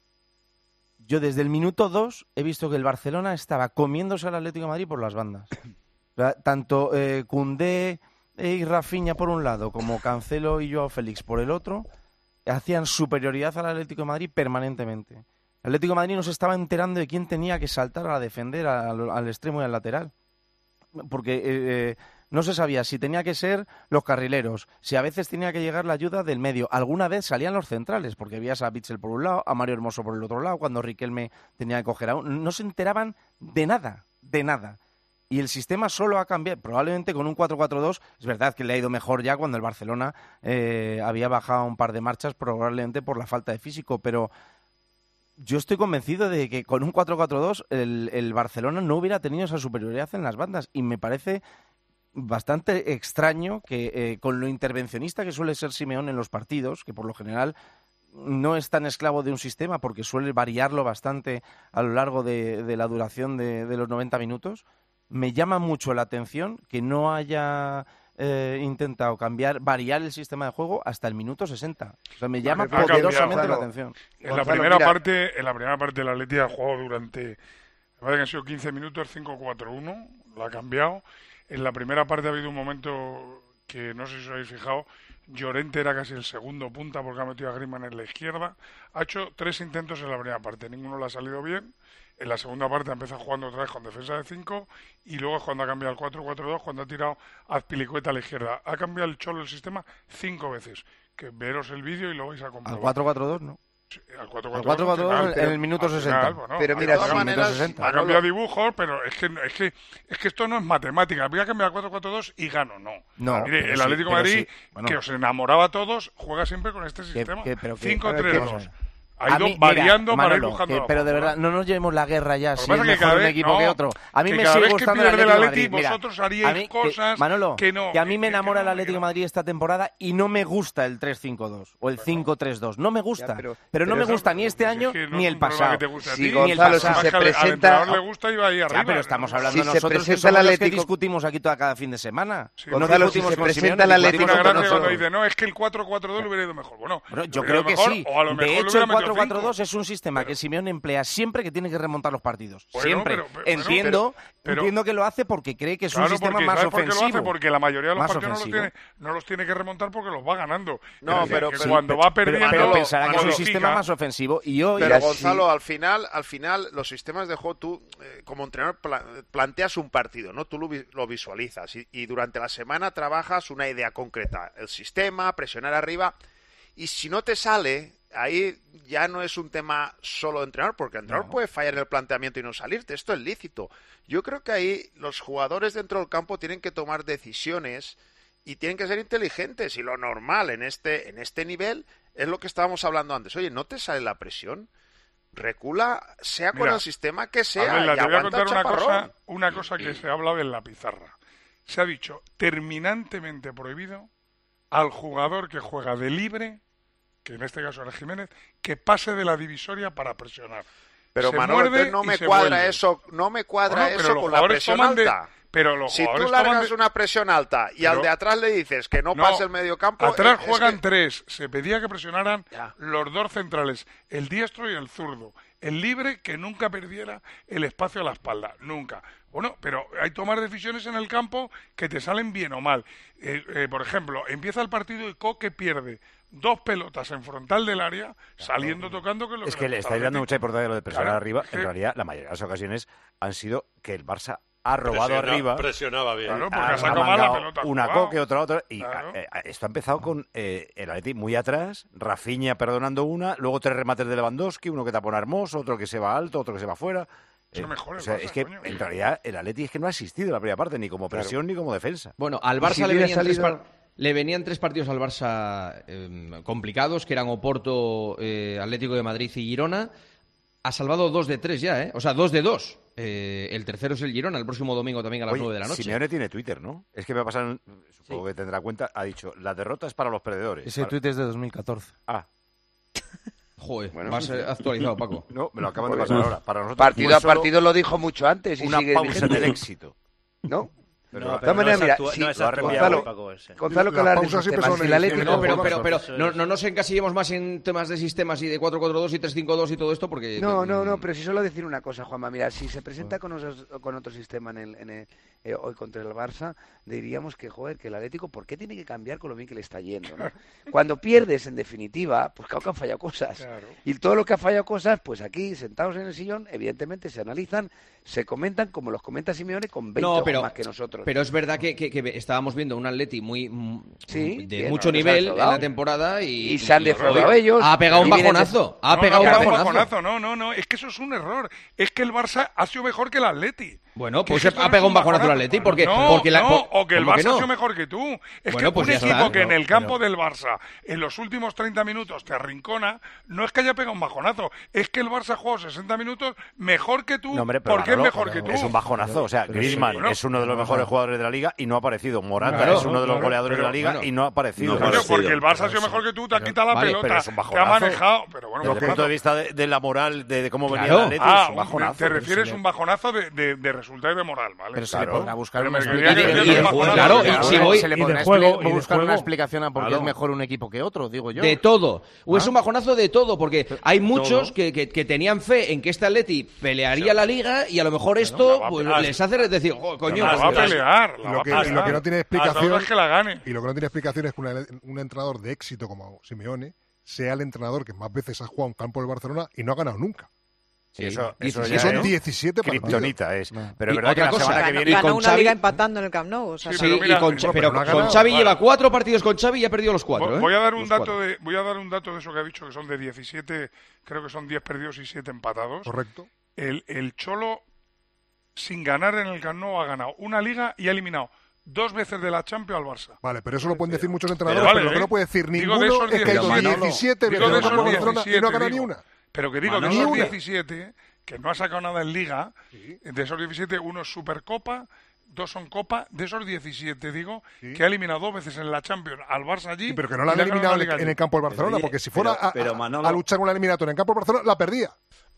G: Yo desde el minuto 2 he visto que el Barcelona estaba comiéndose al Atlético de Madrid por las bandas. Tanto Koundé y Rafinha por un lado, como Cancelo y Joao Félix por el otro, hacían superioridad al Atlético de Madrid permanentemente. El Atlético de Madrid no se estaba enterando de quién tenía que saltar a defender al extremo y al lateral. Porque no se sabía si tenía que ser los carrileros, si a veces tenía que llegar la ayuda del medio. Alguna vez salían los centrales, porque veías a Bitzel por un lado, a Mario Hermoso por el otro lado, cuando Riquelme tenía que coger a uno. No se enteraban de nada. Y el sistema solo ha cambiado, probablemente con un 4-4-2. Es verdad que le ha ido mejor ya cuando el Barcelona había bajado un par de marchas, probablemente por la falta de físico, pero yo estoy convencido de que con un 4-4-2 el Barcelona no hubiera tenido esa superioridad en las bandas, y me parece bastante extraño que con lo intervencionista que suele ser Simeone en los partidos, que por lo general no es tan esclavo de un sistema porque suele variarlo bastante a lo largo de la duración de los 90 minutos, me llama mucho la atención que no haya intentado variar el sistema de juego hasta el minuto 60. O sea, me llama poderosamente la atención.
B: En la primera parte el Atleti ha jugado durante, me parece que han sido 15 minutos, 5-4-1, lo ha cambiado. En la primera parte ha habido un momento que no sé si os habéis fijado, Llorente era casi el segundo punta porque ha metido a Griezmann en la izquierda. Ha hecho 3 intentos en la primera parte, ninguno le ha salido bien. En la segunda parte ha empezado jugando otra vez con defensa de 5 y luego es cuando ha cambiado al 4-4-2, cuando ha tirado a Azpilicueta a la izquierda. Ha cambiado el Cholo el sistema 5 veces. Que veros el vídeo y lo vais a comprobar.
G: ¿Al 4-4-2 no?
B: Al 4-4-2
G: en el minuto 60.
B: Bueno,
J: pero mira,
B: de todas maneras, ha cambiado dibujos, pero es que esto no es matemática. Voy a cambiar al 4-4-2 y gano, no. Mire, el Atlético de Madrid, que os enamoraba a todos, juega siempre con este sistema. 5-3-2. Ha ido variando para ir buscando.
G: Pero de verdad, no nos llevemos la guerra ya, si es mejor un equipo que otro. A mí me sigue gustando el
B: Atlético
G: de Madrid.
B: Vosotros haríais cosas que no.
G: Que a mí me enamora el Atlético de Madrid esta temporada y no me gusta el 3-5-2 o el 5-3-2. No me gusta. Pero no me gusta ni este año ni el pasado.
J: Sí, Gonzalo, si se presenta...
B: Al le gusta y va ahí arriba.
G: Pero estamos hablando nosotros que somos los que discutimos aquí cada fin de semana.
J: Gonzalo, si se presenta el Atlético...
B: Cuando dice, no, es que el 4-4-2 le hubiera ido mejor. Bueno,
G: yo creo que sí. De hecho, el 4-4-2 es un sistema que Simeone emplea siempre que tiene que remontar los partidos. Siempre. Entiendo que lo hace porque cree que es un sistema más ofensivo.
B: Lo hace porque la mayoría de los partidos no los tiene que remontar porque los va ganando.
K: No, pero
B: cuando va perdiendo...
G: Pero pensará que es un sistema más ofensivo.
K: Pero Gonzalo, al final, los sistemas de juego, tú como entrenador planteas un partido, ¿no? Tú lo visualizas y durante la semana trabajas una idea concreta. El sistema, presionar arriba. Y si no te sale... Ahí ya no es un tema solo de entrenador, porque el entrenador puede fallar en el planteamiento y no salirte. Esto es lícito. Yo creo que ahí los jugadores dentro del campo tienen que tomar decisiones y tienen que ser inteligentes. Y lo normal en este nivel es lo que estábamos hablando antes. Oye, ¿no te sale la presión? Recula, sea con el sistema que sea.
B: Abela, te voy a contar una cosa que se ha hablado en la pizarra. Se ha dicho terminantemente prohibido al jugador que juega de libre, que en este caso era Jiménez, que pase de la divisoria para presionar.
K: Pero Manolo, no me cuadra eso con la presión alta. Si tú largas una presión alta y al de atrás le dices que no pase el medio campo...
B: Atrás juegan tres. Se pedía que presionaran los dos centrales, el diestro y el zurdo. El libre que nunca perdiera el espacio a la espalda. Nunca. Bueno, pero hay que tomar decisiones en el campo que te salen bien o mal. Por ejemplo, empieza el partido y Coque pierde 2 pelotas en frontal del área, saliendo tocando que lo
F: es que le estáis dando mucha importancia a lo de presionar arriba. En realidad, la mayoría de las ocasiones han sido que el Barça ha robado arriba.
I: Presionaba bien.
B: Claro, porque ha sacado mal la pelota.
F: Una Coque, otra. Y esto ha empezado con el Atleti muy atrás, Rafinha perdonando una, luego 3 remates de Lewandowski, uno que tapona Hermoso, otro que se va alto, otro que se va fuera. Es que en realidad el Atleti es que no ha existido en la primera parte, ni como presión ni como defensa.
E: Bueno, al Barça le venían 3 partidos al Barça complicados, que eran Oporto, Atlético de Madrid y Girona. Ha salvado 2 de 3 ya, ¿eh? O sea, 2 de 2. El tercero es el Girona, el próximo domingo también a las 9 de la noche.
F: Simeone tiene Twitter, ¿no? Es que me ha pasado, supongo que tendrá cuenta, ha dicho, la derrota es para los perdedores.
G: Ese tuit es de 2014.
E: Joder, más actualizado, Paco.
F: No, me lo acaban de pasar ahora. Para nosotros,
J: partido a partido lo dijo mucho antes. Y
F: una
J: sigue
F: pausa del éxito.
J: ¿No?
F: Pero
J: de todas maneras, mira, Gonzalo, que la
E: no nos encasillemos más en temas de sistemas y de 4-4-2 y 3-5-2 y todo esto porque...
J: No, pero si solo decir una cosa, Juanma, mira, si se presenta con otro sistema hoy contra el Barça, diríamos que, que el Atlético, ¿por qué tiene que cambiar con lo bien que le está yendo? ¿No? Cuando pierdes, en definitiva, pues claro que han fallado cosas. Claro. Y todo lo que ha fallado cosas, pues aquí, sentados en el sillón, evidentemente se analizan, se comentan, como los comenta Simeone, con 20 ojos más que nosotros.
E: Pero es verdad que estábamos viendo un Atleti de mucho nivel en la temporada y
J: se han defraudado ellos.
E: Ha pegado un bajonazo.
B: No, es que eso es un error. Es que el Barça ha sido mejor que el Atleti.
E: Bueno, pues ha pegado un bajonazo el Atleti porque el
B: Barça ha sido mejor que tú. Es que un equipo que en el campo del Barça en los últimos 30 minutos te arrincona, no es que haya pegado un bajonazo, es que el Barça ha jugado 60 minutos mejor que tú, porque es mejor que tú.
F: Es un bajonazo, o sea, Griezmann es uno de los mejores jugadores de la Liga y no ha aparecido. Morata es uno de los goleadores de la Liga y no ha aparecido.
B: Porque el Barça ha sido mejor que tú, te ha quitado la pelota, te ha manejado. Pero bueno,
F: desde el punto de vista de la moral, de cómo venía el Atleti, es un bajonazo.
B: Te refieres a un bajonazo de resultado y de moral, ¿vale?
G: Pero se le podrá buscar una explicación a por qué es mejor un equipo que otro, digo yo.
E: De todo. O es un bajonazo de todo, porque hay muchos que tenían fe en que este Atleti pelearía la Liga y a lo mejor esto les hace decir, coño,
B: la va a pelear.
R: Lo que no tiene explicación
B: es que la gane.
R: Y lo que no tiene explicación es que un entrenador de éxito como Simeone sea el entrenador que más veces ha jugado en campo del Barcelona y no ha ganado nunca.
F: Sí, eso
R: ya son 17 partidos.
F: Kriptonita es. Pero es
L: Y
F: verdad que la semana que viene...
L: Ganó una liga empatando en el Camp Nou. O sea,
E: pero con Xavi lleva 4 partidos con Xavi y ha perdido los 4.
B: Voy a dar un dato de eso que ha dicho, que son de 17, creo que son 10 perdidos y 7 empatados.
R: Correcto.
B: El Cholo, sin ganar en el Camp Nou, ha ganado una liga y ha eliminado 2 veces de la Champions al Barça.
R: Vale, pero eso lo pueden decir muchos entrenadores, pero lo que no puede decir ninguno es que hay 17
B: veces
R: y no gana ni una.
B: Pero que digo, de esos 17, que no ha sacado nada en Liga, de esos 17, uno es Supercopa, 2 son Copa, de esos 17, digo, que ha eliminado 2 veces en la Champions al Barça allí.
R: Sí, pero que no la han eliminado en el campo del Barcelona, porque si fuera a luchar una eliminatoria en el campo del Barcelona, la perdía.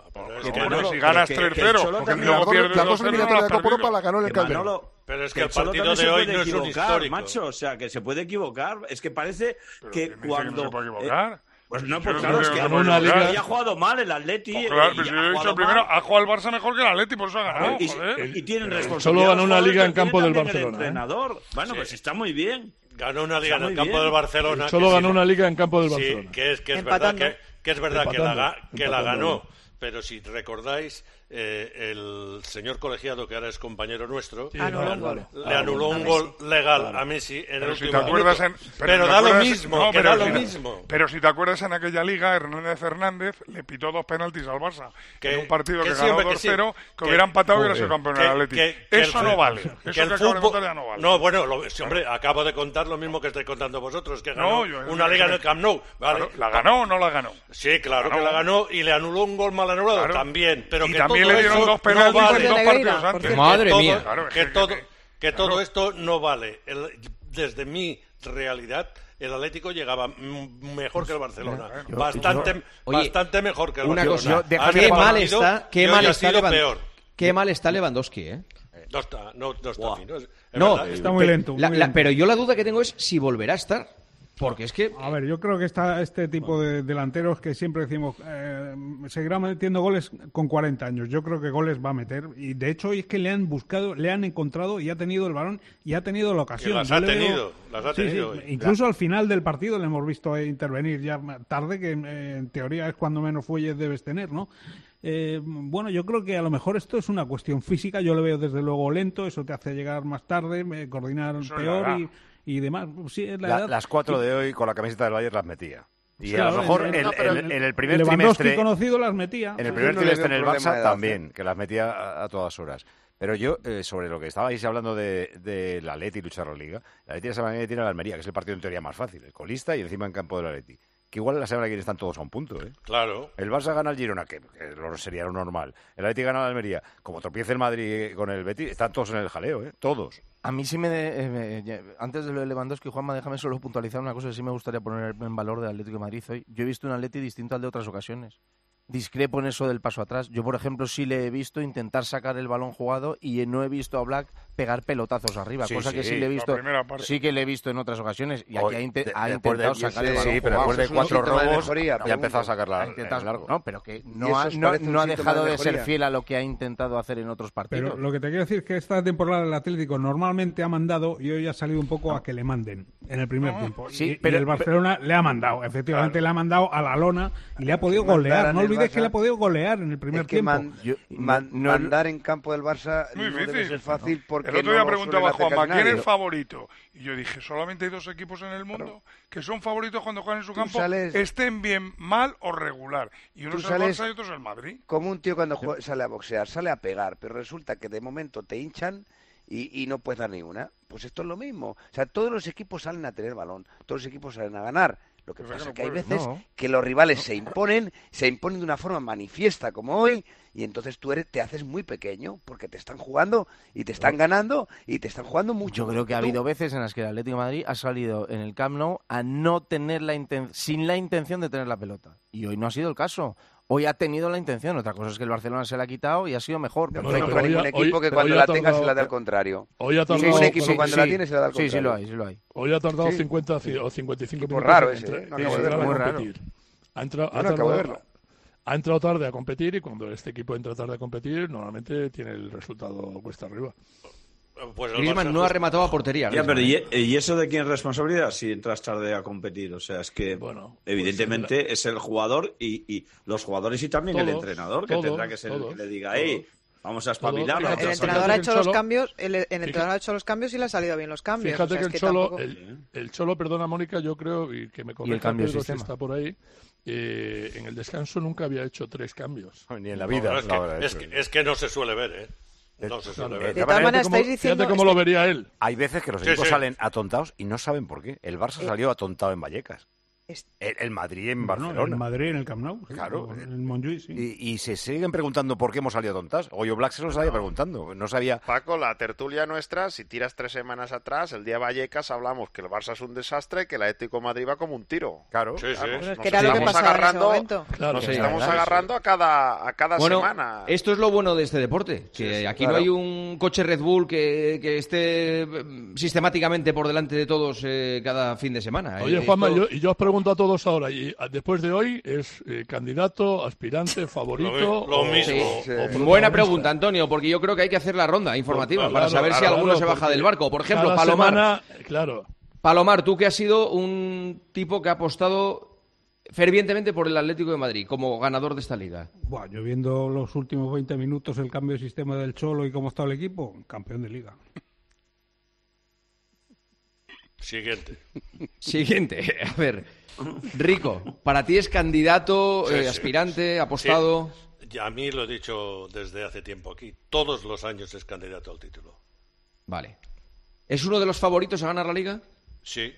B: Si ganas 3-0,
R: las 2 eliminatorias de Copa Europa la ganó en el Calderón.
I: Pero es que el partido de hoy no es un histórico.
N: Macho, o sea, que se puede equivocar. Es que parece que cuando...
B: ¿No se puede equivocar?
N: Pues no, pues claro, es que había jugado mal el Atleti.
B: Claro, pero yo he dicho primero, ha jugado el Barça mejor que el Atleti, por eso ha ganado.
N: Y tienen responsabilidad.
O: Solo ganó una liga en campo del Barcelona.
N: Entrenador. Bueno, pues está muy bien.
I: Ganó una liga en el campo del Barcelona.
O: Solo ganó una liga en campo del Barcelona.
I: Sí, que es verdad que la ganó. Pero si recordáis, el señor colegiado, que ahora es compañero nuestro, le anuló un gol legal a Messi en el último minuto. Pero da lo mismo, que da lo mismo.
B: Pero si te acuerdas, en aquella liga, Hernández le pitó 2 penaltis al Barça. En un partido que ganó 2-0, que hubiera empatado y hubiera sido campeón del Atleti. Eso no vale. Eso que acabo de contar ya no vale.
I: No, bueno, hombre, acabo de contar lo mismo que estáis contando vosotros, que ganó una liga en el Camp Nou.
B: ¿La ganó o no la ganó?
I: Sí, claro que la ganó, y le anuló un gol mal anulado también. Pero que
B: también le dieron 2 penaltis en 2 partidos antes.
E: Madre mía.
I: Que todo esto no vale. Desde mi realidad, el Atlético llegaba mejor que el Barcelona. Bastante mejor que el Barcelona.
E: Una cosa, qué mal está Lewandowski, ¿eh?
I: No está fino.
Q: Está muy lento.
E: Pero yo la duda que tengo es si volverá a estar. Porque es que...
Q: A ver, yo creo que este tipo de delanteros que siempre decimos seguirá metiendo goles con 40 años. Yo creo que goles va a meter. Y de hecho es que le han buscado, le han encontrado y ha tenido el balón y ha tenido la ocasión.
I: Y las ha tenido. Sí.
Q: Incluso al final del partido le hemos visto intervenir ya tarde, que en teoría es cuando menos fuelles debes tener, ¿no? Bueno, yo creo que a lo mejor esto es una cuestión física. Yo lo veo desde luego lento. Eso te hace llegar más tarde, coordinar peor y demás. Sí,
F: las 4 de hoy con la camiseta del Bayern las metía. Y claro, a lo mejor en el primer
Q: Lewandowski
F: trimestre...
Q: conocido las metía.
F: En el primer trimestre en el Barça también, que las metía a todas horas. Pero yo, sobre lo que estabais hablando del Atleti y luchar la Liga, el Atleti la semana que viene tiene a la Almería, que es el partido en teoría más fácil, el colista y encima en campo del Atleti. Que igual la semana que viene están todos a un punto, ¿eh?
I: Claro.
F: El Barça gana al Girona, que sería lo normal. El Atleti gana al Almería. Como tropiece el Madrid con el Betis, están todos en el jaleo, ¿eh? Todos.
G: A mí sí antes de lo de Lewandowski, Juanma, déjame solo puntualizar una cosa que sí me gustaría poner en valor del Atlético de Madrid hoy. Yo he visto un Atleti distinto al de otras ocasiones. Discrepo en eso del paso atrás. Yo, por ejemplo, sí le he visto intentar sacar el balón jugado y no he visto a Black pegar pelotazos arriba, cosa que sí le he visto, sí que le he visto en otras ocasiones, y aquí ha intentado sacar el balón jugado.
F: Pero después de 4 robos ya ha empezado a sacarla largo.
G: No, pero que no ha dejado de ser fiel a lo que ha intentado hacer en otros partidos.
Q: Pero lo que te quiero decir es que esta temporada el Atlético normalmente ha mandado y hoy ha salido un poco a que le manden en el primer tiempo.
G: Sí,
Q: pero el Barcelona le ha mandado, efectivamente le ha mandado a la lona y le ha podido golear. No olvides que le ha podido golear en el primer tiempo.
J: Mandar en campo del Barça
B: muy
J: no debe ser fácil porque
B: el otro día preguntaba a Juanma, ¿quién es favorito? Y yo dije, solamente hay 2 equipos en el mundo que son favoritos cuando juegan en su campo, estén bien, mal o regular. Y uno es el Barça y otro es el Madrid.
J: Como un tío cuando sale a boxear, sale a pegar, pero resulta que de momento te hinchan y no puedes dar ni una. Pues esto es lo mismo. O sea, todos los equipos salen a tener balón, todos los equipos salen a ganar. Lo que pasa es que hay veces que los rivales se imponen de una forma manifiesta como hoy, y entonces tú te haces muy pequeño porque te están jugando y te están ganando y te están jugando mucho.
G: Yo creo que ha habido veces en las que el Atlético de Madrid ha salido en el Camp Nou a no tener sin la intención de tener la pelota. Y hoy no ha sido el caso. Hoy ha tenido la intención. Otra cosa es que el Barcelona se la ha quitado y ha sido mejor.
J: Perfecto. No hay ningún equipo que cuando la tenga se la dé al contrario.
O: Ningún
J: equipo cuando la tiene se la da al contrario.
G: Sí lo hay.
O: Hoy ha tardado 50 o 55 minutos.
J: Raro ese, muy raro.
O: Ha entrado tarde a competir y cuando este equipo entra tarde a competir, normalmente tiene el resultado cuesta arriba.
I: Pues
E: Griezmann no ha rematado a portería.
N: Ya, pero ¿y eso de quién es responsabilidad si entras tarde a competir? O sea, es que evidentemente pues es el jugador y los jugadores y también el entrenador, que tendrá que ser el que le diga, vamos a espabilar.
L: El entrenador ha hecho los cambios, el entrenador ha hecho los cambios y le ha salido bien los cambios.
O: Fíjate
L: o sea,
O: que el Cholo, perdona Mónica, yo creo, y que me corrija Pedro si está por ahí, en el descanso nunca había hecho 3 cambios.
F: Ni en la vida.
I: Es que no se suele ver, ¿eh? No se suele ver.
L: De todas maneras, estáis diciendo...
O: Fíjate cómo lo vería él.
F: Hay veces que los equipos salen atontados y no saben por qué. El Barça salió atontado en Vallecas. El Madrid en Barcelona.
Q: El Madrid en el Camp Nou.
F: Claro.
Q: En el Montjuïc, sí.
F: Y se siguen preguntando por qué hemos salido tontas. Goyo Black se lo sabía preguntando. No sabía...
K: Paco, la tertulia nuestra, si tiras 3 semanas atrás, el día de Vallecas hablamos que el Barça es un desastre y que el Atlético de Madrid va como un tiro.
F: Claro.
L: Pero es que era lo que pasaba en ese momento.
K: Nos estamos agarrando a cada semana.
E: Esto es lo bueno de este deporte, que aquí no hay un coche Red Bull que esté sistemáticamente por delante de todos cada fin de semana.
O: Oye, Juanma, yo os pregunto a todos ahora, y después de hoy, ¿es candidato, aspirante, favorito?
I: Lo mismo.
E: Buena pregunta, Antonio, porque yo creo que hay que hacer la ronda informativa para saber si alguno se baja del barco. Por ejemplo, Palomar. Palomar, tú que has sido un tipo que ha apostado fervientemente por el Atlético de Madrid como ganador de esta liga.
Q: Yo viendo los últimos 20 minutos el cambio de sistema del Cholo y cómo está el equipo, campeón de liga.
I: Siguiente.
E: A ver, Rico, ¿para ti es candidato, aspirante, apostado?
I: Sí. A mí lo he dicho desde hace tiempo aquí. Todos los años es candidato al título.
E: Vale. ¿Es uno de los favoritos a ganar la liga?
I: Sí.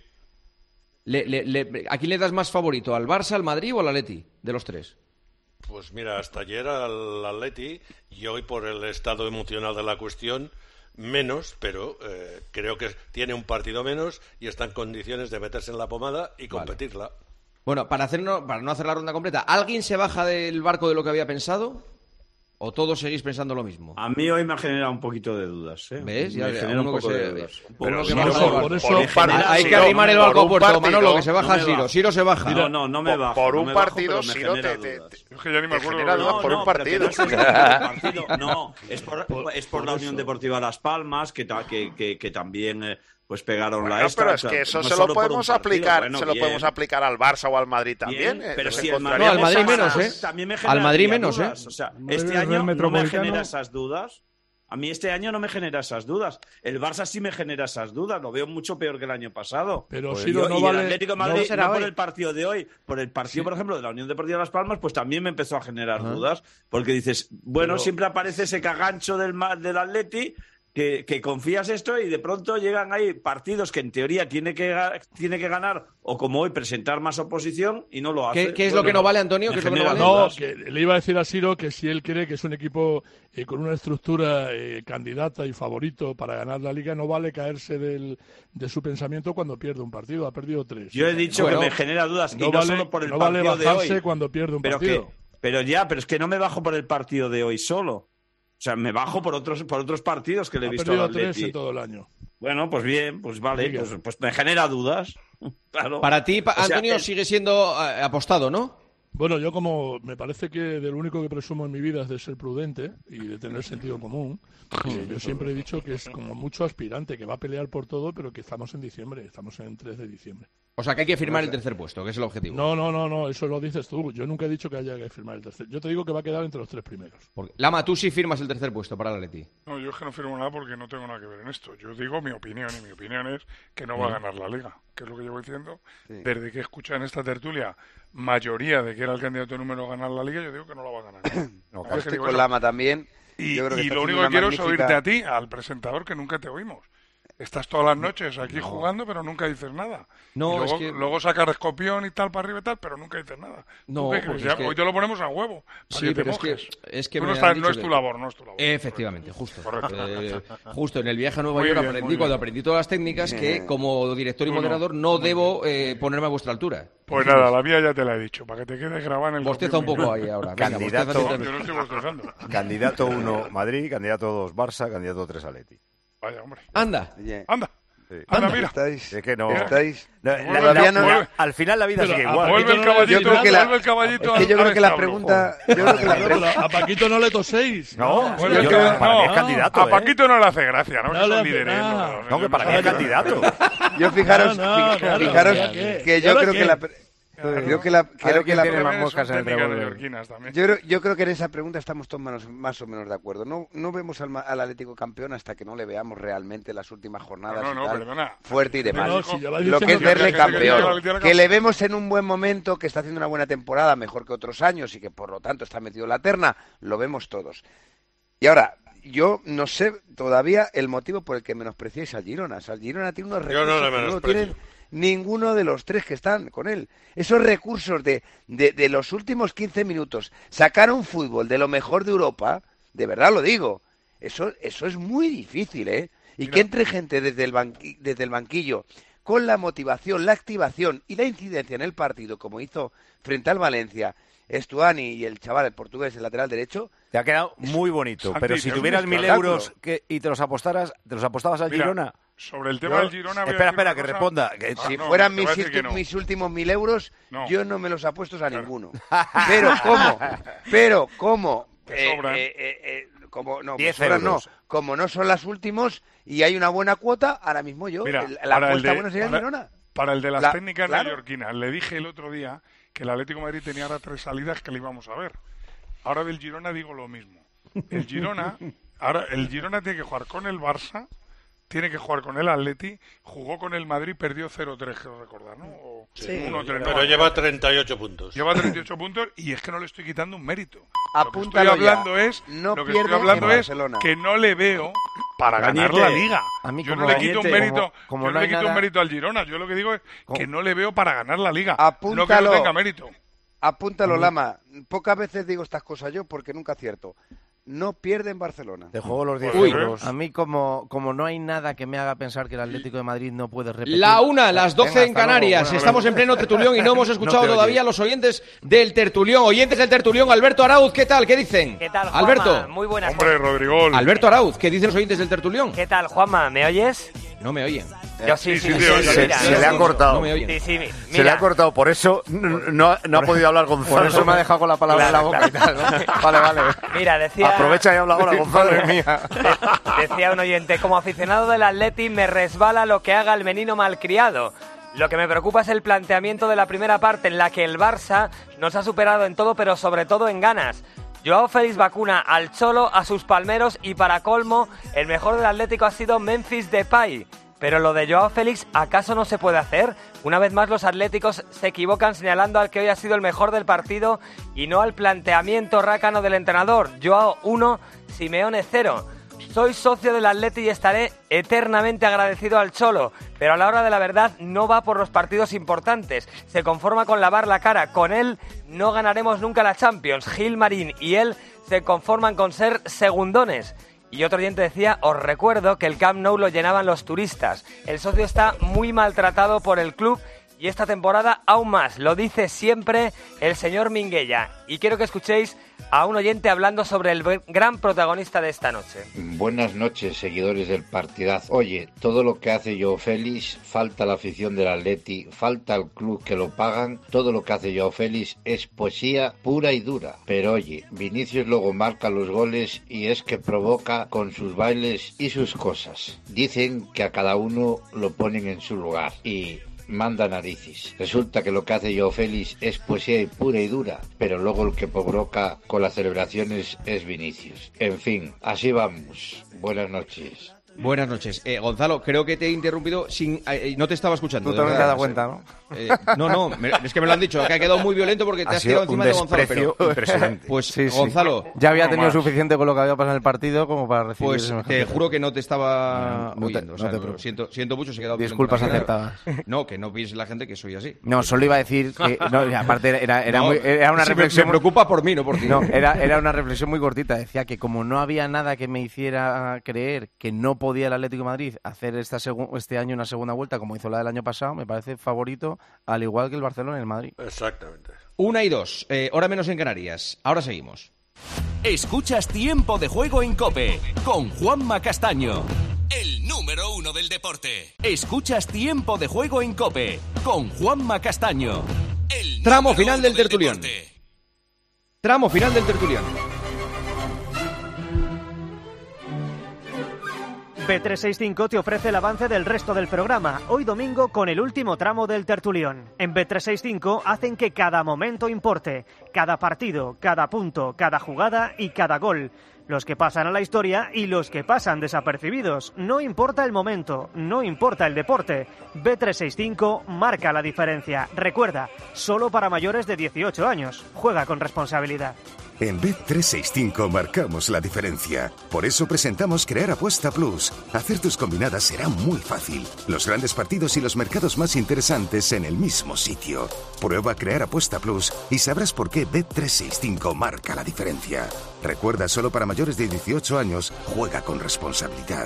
E: ¿A quién le das más favorito? ¿Al Barça, al Madrid o al Atleti? De los 3.
I: Pues mira, hasta ayer al Atleti y hoy por el estado emocional de la cuestión menos, pero creo que tiene un partido menos y está en condiciones de meterse en la pomada y competirla.
E: Vale. Bueno, para no hacer la ronda completa, ¿alguien se baja del barco de lo que había pensado? ¿O todos seguís pensando lo mismo?
N: A mí hoy me ha generado un poquito de dudas, ¿eh?
E: ¿Ves?
N: Me genera un poco de dudas.
E: Pero por eso hay que arrimar el barco a puerto, Manolo, que se baja Siro. Siro se baja.
N: No me bajo.
K: Por un partido, Siro
B: Es que ya ni me acuerdo.
K: Por un partido.
N: No, es por la Unión Deportiva Las Palmas, que también... pues pegaron la extra.
K: Pero es que eso se lo podemos aplicar, podemos aplicar al Barça o al Madrid también.
N: Pero si
E: al Madrid menos, Al Madrid menos,
N: O sea, este año no me genera esas dudas. A mí este año no me genera esas dudas. El Barça sí me genera esas dudas. Lo veo mucho peor que el año pasado.
O: Pero si no vale...
N: el Atlético de Madrid, no por el partido de hoy, por el partido, por ejemplo, de la Unión Deportiva Las Palmas, pues también me empezó a generar dudas. Porque dices, siempre aparece ese cagancho del Atleti, que confías esto y de pronto llegan ahí partidos que en teoría tiene que ganar o como hoy presentar más oposición y no lo hace.
E: ¿Qué es lo que no vale, Antonio? ¿Qué es lo que no vale?
O: No, que le iba a decir a Siro que si él cree que es un equipo con una estructura candidata y favorito para ganar la Liga, no vale caerse de su pensamiento cuando pierde un partido. Ha perdido 3.
N: Yo he dicho que me genera dudas y no solo por el partido de hoy.
O: No vale bajarse cuando pierde un partido.
N: Pero es que no me bajo por el partido de hoy solo. O sea, me bajo por otros partidos que le he visto al Atleti.
O: 3 en todo el año.
N: Bueno, pues bien, pues vale, pues me genera dudas. Claro.
E: Para ti, Antonio, sigue siendo apostado, ¿no?
O: Bueno, yo como me parece que de lo único que presumo en mi vida es de ser prudente y de tener sentido común, yo siempre he dicho que es como mucho aspirante, que va a pelear por todo, pero que estamos en diciembre, estamos en 3 de diciembre.
E: O sea, que hay que firmar el tercer puesto, que es el objetivo.
O: No, eso lo dices tú. Yo nunca he dicho que haya que firmar el tercer. Yo te digo que va a quedar entre los 3 primeros.
E: Lama, tú sí firmas el tercer puesto para el Atleti.
B: No, yo es que no firmo nada porque no tengo nada que ver en esto. Yo digo mi opinión, y mi opinión es que no va a ganar la Liga, que es lo que llevo diciendo. Desde que escuché en esta tertulia mayoría de que era el candidato número a ganar la Liga, yo digo que no la va a ganar.
J: Yo estoy con Lama también.
B: Y lo único que quiero es oírte a ti, al presentador, que nunca te oímos. Estás todas las noches aquí jugando, pero nunca dices nada.
E: No,
B: luego sacas escopión y tal para arriba y tal, pero nunca dices nada.
E: No,
B: hoy te lo ponemos a huevo.
E: Sí, pero es que
B: no es tu labor, no es tu labor.
E: Efectivamente, justo. Justo en el viaje a Nueva York cuando aprendí todas las técnicas, que como director y moderador no debo ponerme a vuestra altura.
B: Pues nada, la mía ya te la he dicho, para que te quedes grabada en el...
E: Bosteza un poco ahí ahora.
F: Candidato...
B: Yo no estoy bostezando.
F: Candidato 1 Madrid, candidato 2 Barça, candidato 3 Atleti.
B: Vaya, hombre.
E: Anda.
B: Anda, mira.
J: Es
F: que no.
J: Al final la vida sigue igual.
B: Vuelve el caballito.
J: Es que yo creo que la pregunta...
O: A Paquito no le toséis.
F: No, para mí es candidato.
B: A Paquito no le hace gracia, ¿no?
F: No, que para mí es candidato.
J: Yo fijaros que yo creo que la... Creo que la
F: tiene más moscas en el revólver.
J: Yo creo que en esa pregunta estamos todos más o menos de acuerdo. No vemos al Atlético campeón hasta que no le veamos realmente las últimas jornadas fuerte y demás. Lo que es verle campeón. Que le vemos en un buen momento, que está haciendo una buena temporada, mejor que otros años y que por lo tanto está metido en la terna, lo vemos todos. Y ahora, yo no sé todavía el motivo por el que menospreciáis al Girona. O sea, el Girona tiene unos recursos
I: que no lo tienen
J: ninguno de los tres que están con él. Esos recursos de los últimos 15 minutos, sacar un fútbol de lo mejor de Europa, de verdad lo digo, eso es muy difícil, ¿eh? Y que entre gente desde el banquillo con la motivación, la activación y la incidencia en el partido, como hizo frente al Valencia Estuani y el chaval, el portugués, el lateral derecho.
F: Te ha quedado muy bonito, pero si tuvieras 1.000 euros y te los apostabas al Girona...
B: Sobre el tema del Girona...
F: Espera, que responda.
J: Si fueran mis últimos 1.000 euros, yo no me los apuesto a ninguno. Pero ¿cómo? Como no son las últimos y hay una buena cuota, ahora mismo yo, la apuesta buena sería el Girona.
B: Para el de las técnicas neoyorquinas, le dije el otro día que el Atlético de Madrid tenía ahora 3 salidas que le íbamos a ver. Ahora del Girona digo lo mismo. El Girona tiene que jugar con el Barça, tiene que jugar con el Atleti, jugó con el Madrid, perdió 0-3, creo recordar, ¿no?
I: Sí. Pero lleva 38 puntos.
B: Lleva 38 puntos y es que no le estoy quitando un mérito.
J: Apúntalo
B: lo que estoy hablando es que no le veo para ganar la Liga. Yo no le quito un mérito, un mérito al Girona. Yo lo que digo es que no le veo para ganar la Liga. No que no tenga mérito.
J: Apúntalo, Lama. Pocas veces digo estas cosas yo porque nunca acierto. No pierde en Barcelona.
F: Te juego los 10 euros.
G: A mí, como no hay nada que me haga pensar que el Atlético de Madrid no puede repetir...
E: La 1, las 12 en Canarias. Estamos en pleno tertulión y no hemos escuchado todavía a los oyentes del tertulión. Oyentes del tertulión, Alberto Arauz, ¿qué tal? ¿Qué dicen?
S: ¿Qué tal, Juanma?
E: Alberto.
S: Muy buenas.
B: Hombre, Rodrigo.
E: Alberto Arauz, ¿qué dicen los oyentes del tertulión?
S: ¿Qué tal, Juanma? ¿Me oyes?
E: No me oyen.
S: Yo sí.
F: Se le ha cortado.
E: No me oyen.
S: Sí, mira.
F: Se le ha cortado, por eso no ha podido hablar Gonzalo.
G: Por eso me ha dejado con la palabra en la boca y tal, ¿no? Vale.
S: Mira, decía...
F: Aprovecha y habla ahora, Gonzalo. Mía.
S: Decía un oyente, como aficionado del Atleti me resbala lo que haga el menino malcriado. Lo que me preocupa es el planteamiento de la primera parte en la que el Barça nos ha superado en todo, pero sobre todo en ganas. Joao Félix vacuna al Cholo, a sus palmeros y para colmo, el mejor del Atlético ha sido Memphis Depay. Pero lo de Joao Félix, ¿acaso no se puede hacer? Una vez más los atléticos se equivocan señalando al que hoy ha sido el mejor del partido y no al planteamiento rácano del entrenador. Joao 1, Simeone 0. Soy socio del Atleti y estaré eternamente agradecido al Cholo, pero a la hora de la verdad no va por los partidos importantes. Se conforma con lavar la cara. Con él no ganaremos nunca la Champions. Gil Marín y él se conforman con ser segundones. Y otro oyente decía, os recuerdo que el Camp Nou lo llenaban los turistas. El socio está muy maltratado por el club y esta temporada aún más. Lo dice siempre el señor Minguella. Y quiero que escuchéis a un oyente hablando sobre el gran protagonista de esta noche.
T: Buenas noches, seguidores del partidazo. Oye, todo lo que hace Joao Félix, falta la afición del Atleti, falta el club que lo pagan. Todo lo que hace Joao Félix es poesía pura y dura. Pero oye, Vinicius luego marca los goles y es que provoca con sus bailes y sus cosas. Dicen que a cada uno lo ponen en su lugar y... manda narices. Resulta que lo que hace Joao Félix es poesía pura y dura, pero luego el que provoca con las celebraciones es Vinicius. En fin, así vamos. Buenas noches.
E: Buenas noches. Gonzalo, creo que te he interrumpido sin... no te estaba escuchando.
G: Tú también te has dado cuenta, ¿no?
E: No, es que me lo han dicho, que ha quedado muy violento porque te has tirado encima de Gonzalo. Pero
F: impresionante.
E: Pues sí. Gonzalo...
G: Ya había tenido suficiente con lo que había pasado en el partido como para recibir...
E: Pues te juro que no te estaba oyendo. Siento mucho, se ha quedado...
G: Disculpas aceptadas.
E: No, que no piense la gente que soy así.
G: No, solo iba a decir que... No, aparte era una reflexión...
E: Me preocupa por mí, no por ti.
G: No, era una reflexión muy cortita. Decía que como no había nada que me hiciera creer que no podía el Atlético de Madrid hacer este año una segunda vuelta como hizo la del año pasado, me parece favorito, al igual que el Barcelona y el Madrid.
I: Exactamente.
E: 1 y 2, hora menos en Canarias. Ahora seguimos.
D: Escuchas Tiempo de Juego en COPE con Juanma Castaño, el número número 1 del deporte. Escuchas Tiempo de Juego en COPE con Juanma Castaño.
E: Tramo final del tertulión. Tramo final del tertulión.
U: Bet365 te ofrece el avance del resto del programa, hoy domingo con el último tramo del tertulión. En Bet365 hacen que cada momento importe, cada partido, cada punto, cada jugada y cada gol. Los que pasan a la historia y los que pasan desapercibidos. No importa el momento, no importa el deporte. Bet365 marca la diferencia. Recuerda, solo para mayores de 18 años. Juega con responsabilidad.
V: En Bet365 marcamos la diferencia. Por eso presentamos Crear Apuesta Plus. Hacer tus combinadas será muy fácil. Los grandes partidos y los mercados más interesantes en el mismo sitio. Prueba Crear Apuesta Plus y sabrás por qué Bet365 marca la diferencia. Recuerda, solo para mayores de 18 años, juega con responsabilidad.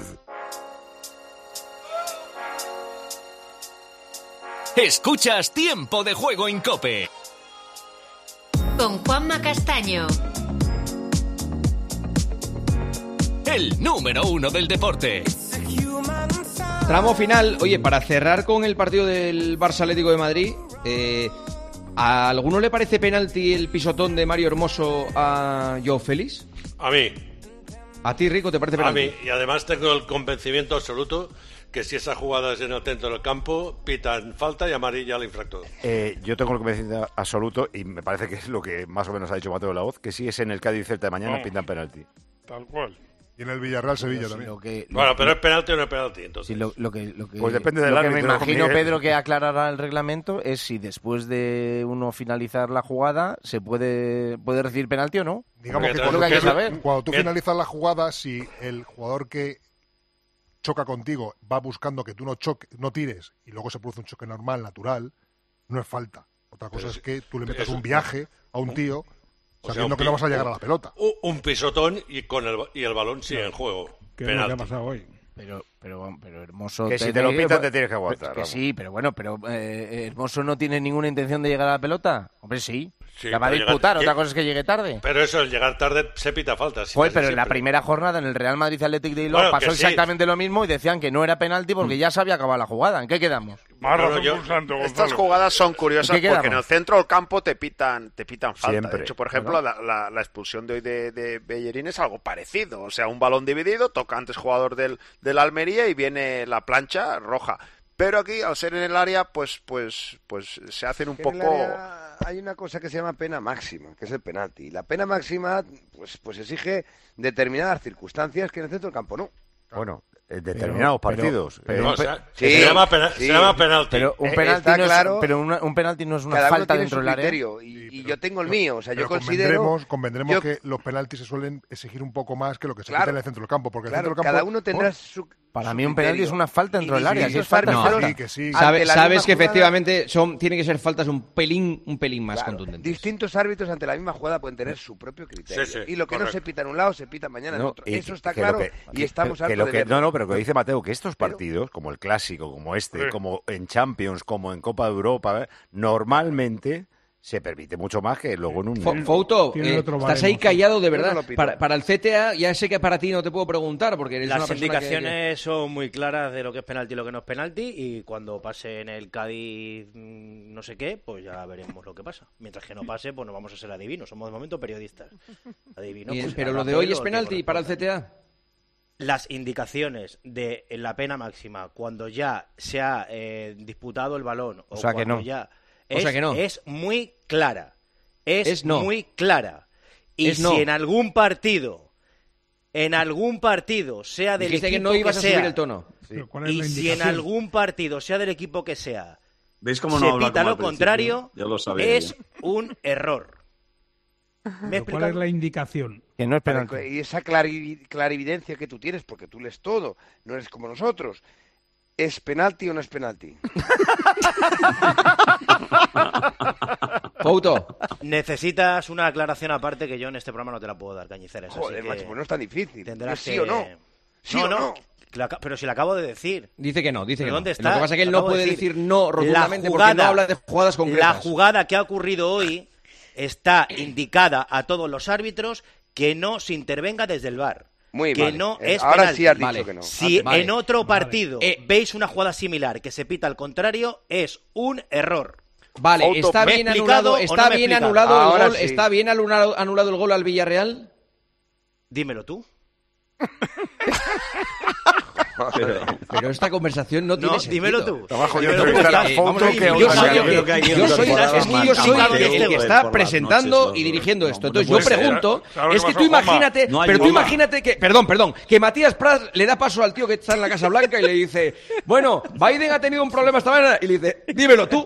D: Escuchas Tiempo de Juego en COPE.
C: Con Juanma Castaño.
D: El número 1 del deporte.
E: Tramo final. Oye, para cerrar con el partido del Barça Atlético de Madrid, ¿a alguno le parece penalti el pisotón de Mario Hermoso a Joao Félix?
I: A mí.
E: ¿A ti, Rico, te parece penalti?
I: A mí, y además tengo el convencimiento absoluto que si esa jugada es en el centro del campo, pitan falta y amarilla al infractor.
F: Yo tengo el convencimiento absoluto, y me parece que es lo que más o menos ha dicho Mateo Laoz, que si es en el Cádiz-Celta de mañana, pintan penalti.
B: Tal cual.
R: Y en el Villarreal-Sevilla también.
I: Bueno, pero ¿es penalti o no es penalti? Entonces.
G: Sí, lo que
F: pues depende del árbitro.
G: Me imagino, Pedro, que aclarará el reglamento es si después de uno finalizar la jugada se puede recibir penalti o no.
R: Digamos que cuando tú finalizas la jugada, si el jugador que choca contigo va buscando que tú no tires y luego se produce un choque normal, natural, no es falta. Otra cosa es que tú le metas un viaje a un tío sabiendo que no vas a llegar a la pelota.
I: Un pisotón y el balón sigue en juego.
Q: ¿Qué es lo que ha pasado hoy?
G: Pero Hermoso...
F: Que si te lo pitan te tienes que aguantar.
G: Que sí, pero bueno, Hermoso no tiene ninguna intención de llegar a la pelota. Hombre, sí. La va a disputar, otra cosa es que llegue tarde.
I: Pero eso, el llegar tarde se pita falta.
G: Pero en la primera jornada en el Real Madrid Athletic de Bilbao pasó exactamente lo mismo y decían que no era penalti porque ya se había acabado la jugada. ¿En qué quedamos?
K: Estas jugadas son curiosas porque en el centro del campo te pitan falta. Siempre. De hecho, por ejemplo, la expulsión de hoy de Bellerín es algo parecido. O sea, un balón dividido, toca antes jugador del Almería y viene la plancha roja. Pero aquí, al ser en el área, pues se hacen un poco...
J: Hay una cosa que se llama pena máxima, que es el penalti. Y la pena máxima, pues exige determinadas circunstancias que en el centro del campo no.
F: Bueno, determinados partidos.
I: Se llama penalti.
G: Pero un penalti no claro, un penalti no es una falta dentro del área.
J: Y yo tengo el mío. O sea, yo considero...
R: Convendremos que los penaltis se suelen exigir un poco más que lo que se pita en el centro del campo. Porque el centro del campo,
J: cada uno tendrá su...
G: Para mí un penalti es una falta dentro del área.
J: Si es falta,
E: Sabes que efectivamente tienen que ser faltas un pelín más contundentes.
J: Distintos árbitros ante la misma jugada pueden tener su propio criterio. Y lo que no se pita en un lado, se pita mañana en otro. Eso está claro y estamos hartos de
F: No, pero que dice Mateo, que estos partidos, como el Clásico, como como en Champions, como en Copa de Europa, normalmente... se permite mucho más que luego en un...
E: Fouto, estás ahí callado de verdad. Para el CTA, ya sé que para ti no te puedo preguntar, porque eres
M: las
E: una
M: indicaciones son muy claras de lo que es penalti y lo que no es penalti, y cuando pase en el Cádiz no sé qué, pues ya veremos lo que pasa. Mientras que no pase, pues no vamos a ser adivinos. Somos de momento periodistas. Adivinos,
E: pues, pero lo de hoy es penalti para el CTA.
M: Las indicaciones de la pena máxima cuando ya se ha disputado el balón o sea cuando ya... Es muy clara. Es muy clara. Y si en algún partido, sea del equipo
E: que no ibas
M: a
E: subir el tono.
M: Sí. Y si en algún partido, sea del equipo que sea,
N: ¿veis cómo no
M: se pita lo contrario, es un error.
Q: ¿Cuál es la indicación?
G: Que no es penalti.
J: Y esa clarividencia que tú tienes, porque tú lees todo, no eres como nosotros. ¿Es penalti o no es penalti?
E: Fouto.
M: Necesitas una aclaración aparte que yo en este programa no te la puedo dar, Cañiceres.
J: Joder, macho, pues no es tan difícil.
M: Tendrás
J: ¿Sí o no?
M: ¿Sí o no? Pero si lo acabo de decir.
E: Dice que no, dice que
M: ¿dónde
E: no.
M: Está?
E: Lo que pasa es que él no puede decir no rotundamente porque no habla de jugadas concretas.
M: La jugada que ha ocurrido hoy está indicada a todos los árbitros que no se intervenga desde el VAR.
J: Muy
A: que
J: mal.
A: no es
J: Ahora
A: penalti.
J: sí has dicho que no.
A: Si en otro partido veis una jugada similar que se pita al contrario, es un error.
E: Vale, está bien anulado, está bien anulado el gol, está bien anulado el gol al Villarreal.
A: Dímelo tú.
E: Pero esta conversación no tiene sentido.
A: Dímelo tú.
E: Yo soy el que está presentando y dirigiendo esto. Entonces yo pregunto, es que tú imagínate, pero tú imagínate que, perdón, que Matías Prats le da paso al tío que está en la Casa Blanca y le dice, bueno, Biden ha tenido un problema esta mañana, y le dice, dímelo tú.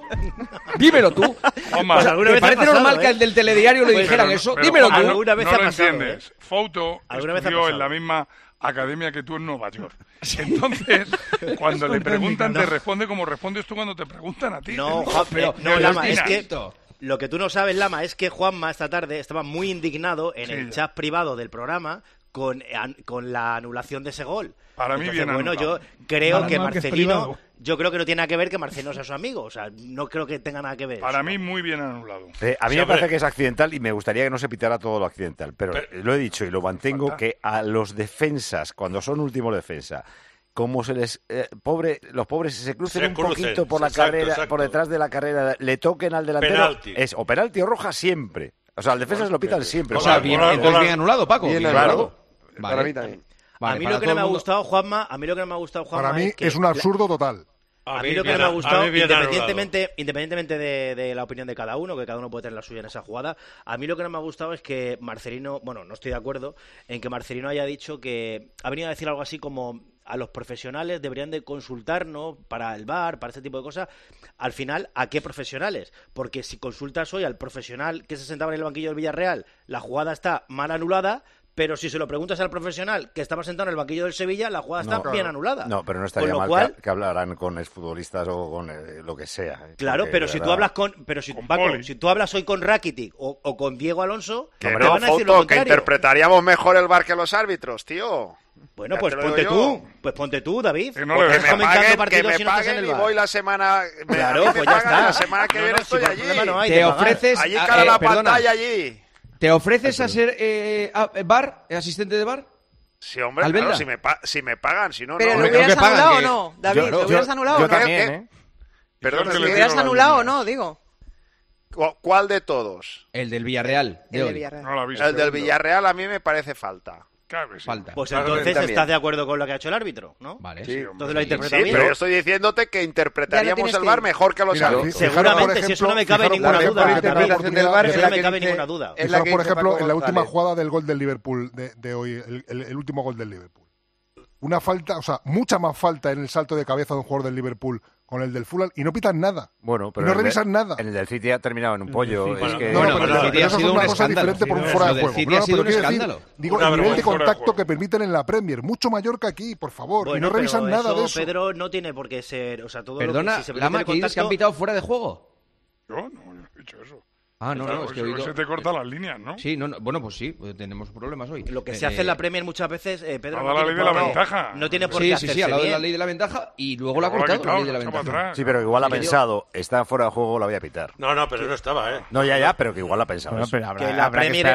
E: ¿Te parece normal que al del telediario le dijeran eso? Dímelo tú.
B: Alguna vez ha pasado. Fouto estudió en la misma academia que tú en Nueva York. Entonces, cuando le preguntan, te responde como respondes tú cuando te preguntan a ti.
A: No, Lama, es que lo que tú no sabes, Lama, es que Juanma esta tarde estaba muy indignado en el chat privado del programa con la anulación de ese gol.
B: Para mí bien
A: bueno,
B: anulado.
A: yo creo que Marcelino... Yo creo que no tiene nada que ver que Marcelino sea su amigo. O sea, no creo que tenga nada que ver.
B: Para mí, muy bien anulado.
F: A mí me parece que es accidental y me gustaría que no se pitara todo lo accidental. Pero lo he dicho y lo mantengo, que a los defensas, cuando son últimos defensa, como se les... los pobres se crucen un poquito por la carrera, por detrás de la carrera, le toquen al delantero...
I: Penalti.
F: O penalti o roja siempre. O sea, al defensa se lo pitan siempre.
E: O sea, bien anulado, Paco.
J: Bien
F: anulado.
J: Vale. Para mí también.
A: Vale, a mí lo que no me ha gustado, Juanma,
R: para mí es un absurdo total.
A: A mí lo que no me ha gustado, independientemente de la opinión de cada uno, que cada uno puede tener la suya en esa jugada, a mí lo que no me ha gustado es que Marcelino, bueno, no estoy de acuerdo en que Marcelino haya dicho que ha venido a decir algo así como a los profesionales deberían de consultarnos para el VAR, para este tipo de cosas. Al final, ¿a qué profesionales? Porque si consultas hoy al profesional que se sentaba en el banquillo del Villarreal, la jugada está mal anulada. Pero si se lo preguntas al profesional que estaba sentado en el banquillo del Sevilla, la jugada está bien anulada.
F: No, pero no estaría mal que hablaran con exfutbolistas o con lo que sea.
A: Claro, pero si tú hablas si tú hablas hoy con Rakitic o con Diego Alonso,
K: que te van a decir lo contrario. Que interpretaríamos mejor el VAR que los árbitros, tío.
A: Bueno, pues ponte tú, David.
K: Que me paguen y voy la semana.
A: Claro, pues ya está.
K: La semana que viene estoy allí.
E: Te ofreces
K: allí cara a la pantalla allí.
E: ¿Te ofreces a ser asistente de VAR?
K: Sí, hombre, claro, si me pagan, si no,
L: ¿Pero
K: no.
L: lo hubieras anulado o no, David? ¿Lo hubieras anulado o no?
F: También,
K: Perdón,
L: ¿lo hubieras anulado o no, digo?
K: ¿Cuál de todos?
E: El del Villarreal.
K: El del Villarreal a mí me parece falta.
B: Claro que sí.
E: Falta.
A: Pues entonces estás de acuerdo con lo que ha hecho el árbitro, ¿no?
E: Vale.
K: Sí,
A: entonces lo interpreta bien.
K: Pero yo estoy diciéndote que interpretaríamos el VAR mejor que los árbitros.
A: Seguramente, si eso no me cabe ninguna duda.
J: La interpretación del VAR es la que
A: cabe ninguna duda.
R: Por ejemplo, en la última jugada del gol del Liverpool de hoy, el último gol del Liverpool. Una falta, o sea, mucha más falta en el salto de cabeza de un jugador del Liverpool con el del Fulham y no pitan nada.
F: Bueno, pero
R: no revisan nada.
F: En el del City ha terminado en un pollo.
R: Pero el City ha sido una cosa diferente por un fuera de juego.
E: Ha sido un escándalo.
R: Digo, el nivel de contacto que permiten en la Premier, mucho mayor que aquí, por favor. Y no revisan nada de eso.
A: Pedro, no tiene por qué ser, o sea, todo
E: Perdona,
A: lo que si se
E: Lama, ¿que dices que han pitado fuera de juego?
B: Yo no he dicho eso.
E: Ah, no, es que he oído...
B: se te cortan las líneas, ¿no?
E: Sí, bueno, pues sí, tenemos problemas hoy.
A: Lo que se hace en la Premier muchas veces, Pedro...
B: No, la ley de la ventaja.
A: No tiene por qué hacerse
E: Sí, al lado de la
A: bien.
E: ley de la ventaja y luego la ha cortado la ley de la ventaja.
F: Sí, pero igual ha pensado, está fuera de juego, la voy a pitar.
I: No, pero no estaba, ¿eh?
F: No, ya, pero que igual ha pensado eso.
A: Que en la Premier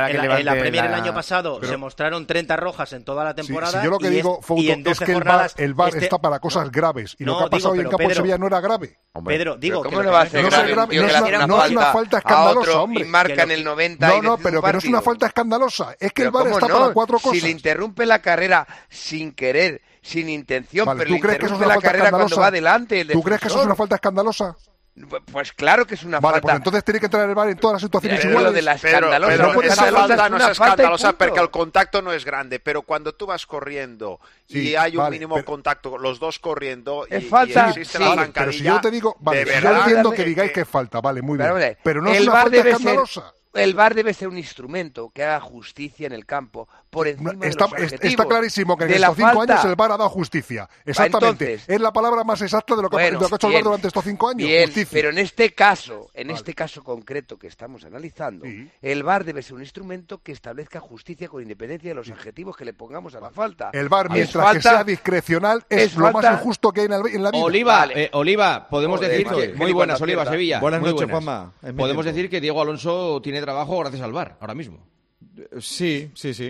A: el año pasado se mostraron 30 rojas en toda la temporada.
R: Si yo lo que digo, Fouto, es que el VAR está para cosas graves y lo que ha pasado hoy en campo de Sevilla no era grave.
A: Pedro, digo
J: ¿cómo no va a ser grave?
R: No es una falta escandalosa, hombre.
J: Y marcan el 90
R: No, pero que no es una falta escandalosa. Es que el VAR está para cuatro cosas.
J: Si le interrumpe la carrera sin querer, sin intención,
R: vale,
J: pero
R: ¿tú
J: le
R: crees que eso es
J: interrumpe
R: una
J: la
R: falta
J: carrera
R: escandalosa?
J: cuando va adelante.
R: ¿Tú crees que eso es una falta escandalosa?
J: Pues claro que es una
R: vale,
J: falta.
R: Pues entonces tiene que entrar el VAR en todas las situaciones
J: pero
R: iguales.
J: Lo de la escandalosa,
K: pero esa falta no es escandalosa
J: porque
K: el contacto no es grande, pero cuando tú vas corriendo y hay un mínimo contacto, los dos corriendo y existe la zancadilla,
R: pero si yo te digo, vale, yo entiendo que digáis que es falta, vale, muy bien, pero no es una falta escandalosa.
J: El VAR debe ser un instrumento que haga justicia en el campo por encima de los objetivos.
R: Está clarísimo que en estos 5 años el VAR ha dado justicia. Exactamente. Entonces, es la palabra más exacta de lo que ha hecho el VAR durante estos 5 años.
J: Bien,
R: justicia.
J: Pero en este caso concreto que estamos analizando, el VAR debe ser un instrumento que establezca justicia con independencia de los adjetivos que le pongamos a la falta.
R: El VAR, mientras que sea discrecional, es lo más injusto que hay en la vida.
E: Oliva, podemos decir que... Muy buenas, Oliva, Sevilla.
H: Buenas noches, Juanma.
E: Podemos decir que Diego Alonso tiene trabajo gracias al VAR, ahora mismo.
H: Sí.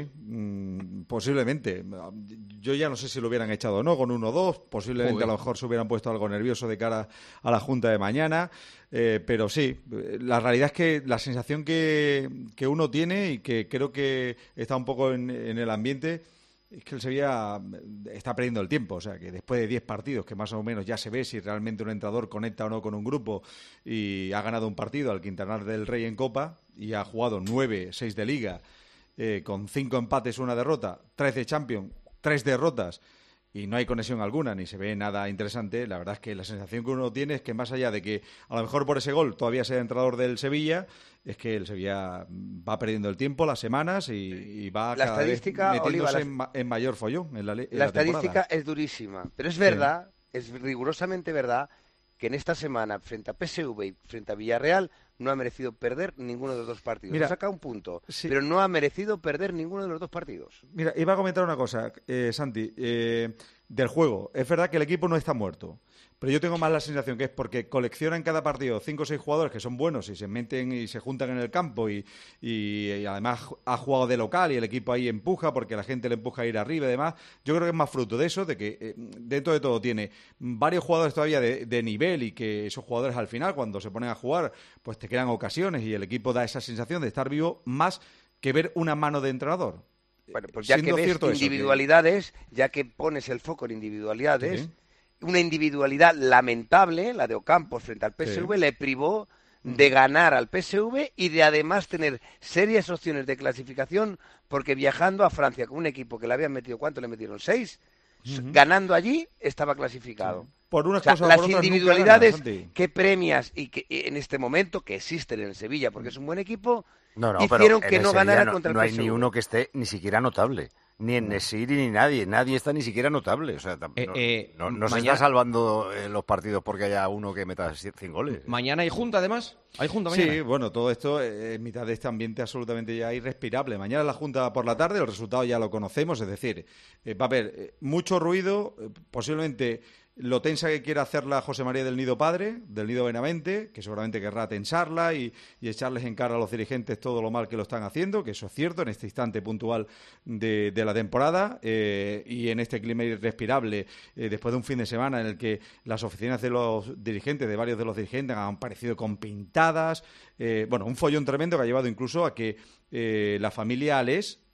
H: Posiblemente. Yo ya no sé si lo hubieran echado o no con 1-2. Posiblemente a lo mejor se hubieran puesto algo nervioso de cara a la junta de mañana. Pero sí, la realidad es que la sensación que uno tiene y que creo que está un poco en el ambiente es que el Sevilla está perdiendo el tiempo. O sea, que después de 10 partidos, que más o menos ya se ve si realmente un entrenador conecta o no con un grupo, y ha ganado un partido al Quintanar del Rey en Copa y ha jugado 9, 6 de Liga, con 5 empates, 1 derrota, 3 de Champions, 3 derrotas, y no hay conexión alguna, ni se ve nada interesante. La verdad es que la sensación que uno tiene es que, más allá de que a lo mejor por ese gol todavía sea entrenador del Sevilla, es que el Sevilla va perdiendo el tiempo, las semanas, y va
J: la
H: cada vez metiéndose
J: Oliva,
H: en mayor follón en la
J: estadística
H: temporada.
J: Es durísima, pero es verdad, es rigurosamente verdad que en esta semana, frente a PSV y frente a Villarreal, no ha merecido perder ninguno de los dos partidos.
H: Mira,
J: ha sacado un punto, pero no ha merecido perder ninguno de los dos partidos.
H: Mira, iba a comentar una cosa, Santi, del juego. Es verdad que el equipo no está muerto, pero yo tengo más la sensación que es porque colecciona en cada partido 5 o 6 jugadores que son buenos y se meten y se juntan en el campo, y además ha jugado de local y el equipo ahí empuja porque la gente le empuja a ir arriba y demás. Yo creo que es más fruto de eso, de que dentro de todo tiene varios jugadores todavía de nivel, y que esos jugadores al final, cuando se ponen a jugar, pues te crean ocasiones y el equipo da esa sensación de estar vivo, más que ver una mano de entrenador.
J: Bueno, pues ya que ves individualidades, ya que pones el foco en individualidades, una individualidad lamentable, la de Ocampos frente al PSV, le privó de ganar al PSV y de además tener serias opciones de clasificación, porque viajando a Francia con un equipo que le habían metido, ¿cuánto le metieron? 6, ganando allí estaba clasificado.
H: Por unas cosas,
J: las
H: por otras
J: individualidades
H: nunca ganas,
J: que premias y que en este momento que existen en el Sevilla, porque es un buen equipo,
F: No,
J: hicieron
F: pero
J: que no ganara contra el PSV.
F: No hay ni uno que esté ni siquiera notable. Ni en Nesiri ni nadie está ni siquiera notable. O sea, no se está salvando los partidos porque haya uno que meta 100 goles.
E: ¿Mañana hay junta, además? ¿Hay junta mañana?
H: Sí, bueno, todo esto en mitad de este ambiente absolutamente ya irrespirable. Mañana la junta por la tarde, el resultado ya lo conocemos, es decir, va a haber mucho ruido, posiblemente lo tensa que quiera hacerla José María del Nido Padre, del Nido Benavente, que seguramente querrá tensarla y echarles en cara a los dirigentes todo lo mal que lo están haciendo, que eso es cierto en este instante puntual de la temporada, y en este clima irrespirable, después de un fin de semana en el que las oficinas de los dirigentes, de varios de los dirigentes, han aparecido con pintadas, un follón tremendo que ha llevado incluso a que la familia Ales,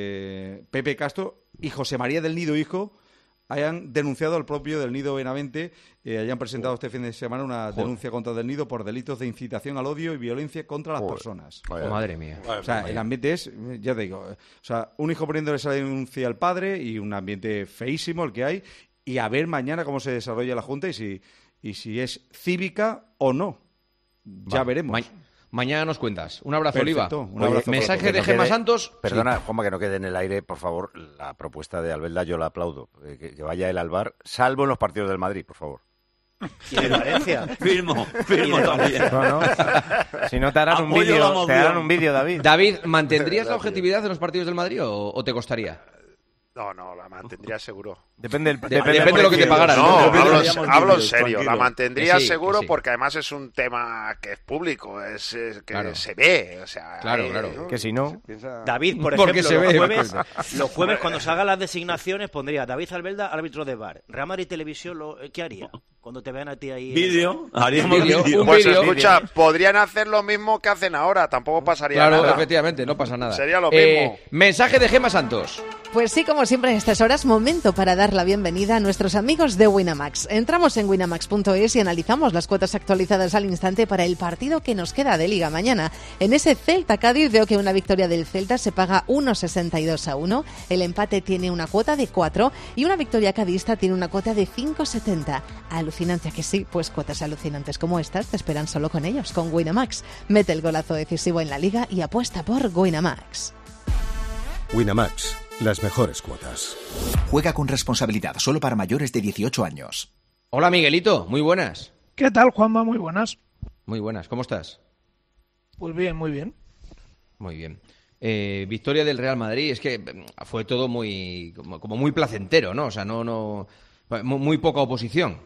H: Pepe Castro y José María del Nido hijo hayan denunciado al propio del Nido Benavente, hayan presentado este fin de semana una denuncia contra del Nido por delitos de incitación al odio y violencia contra las personas.
E: Madre mía.
H: O sea, el ambiente es, ya te digo, un hijo poniéndole esa denuncia al padre, y un ambiente feísimo el que hay, y a ver mañana cómo se desarrolla la Junta y si es cívica o no. Ya veremos.
E: Mañana nos cuentas. Un abrazo,
H: Perfecto,
E: Oliva.
H: Un abrazo.
E: Mensaje de Gemma Santos.
F: Perdona, Juanma, que no quede en el aire, por favor, la propuesta de Albelda, yo la aplaudo. Que vaya él al bar, salvo en los partidos del Madrid, por favor.
A: Y de Valencia.
N: Firmo también.
G: No. Si no te harán un vídeo, David.
E: David, ¿mantendrías la objetividad en los partidos del Madrid o te costaría?
K: No, la mantendría seguro.
G: Depende
E: de lo que te pagaran.
K: No, hablo en serio. La mantendría seguro porque además es un tema que es público, que se ve. O sea,
E: claro.
G: Que si no...
A: David, por ejemplo, los jueves cuando salgan las designaciones pondría David Albelda, árbitro de VAR. Real Madrid Televisión, ¿qué haría? Cuando te vean a ti ahí...
N: Haríamos vídeo.
K: Pues escucha, podrían hacer lo mismo que hacen ahora, tampoco pasaría nada.
E: Claro, efectivamente, no pasa nada.
K: Sería lo mismo.
E: Mensaje de Gemma Santos.
P: Pues sí, como siempre en estas horas, momento para dar la bienvenida a nuestros amigos de Winamax. Entramos en winamax.es y analizamos las cuotas actualizadas al instante para el partido que nos queda de Liga mañana. En ese Celta-Cádiz veo que una victoria del Celta se paga 1,62-1, el empate tiene una cuota de 4 y una victoria cadista tiene una cuota de 5,70. Alucinante que sí, pues cuotas alucinantes como estas te esperan solo con ellos, con Winamax. Mete el golazo decisivo en la Liga y apuesta por Winamax.
V: Winamax. Las mejores cuotas.
W: Juega con responsabilidad, solo para mayores de 18 años.
E: Hola, Miguelito, muy buenas.
X: ¿Qué tal, Juanma? Muy buenas.
E: Muy buenas, ¿cómo estás?
X: Pues bien, muy bien.
E: Muy bien. Victoria del Real Madrid, es que fue todo muy placentero, ¿no? O sea, muy poca oposición.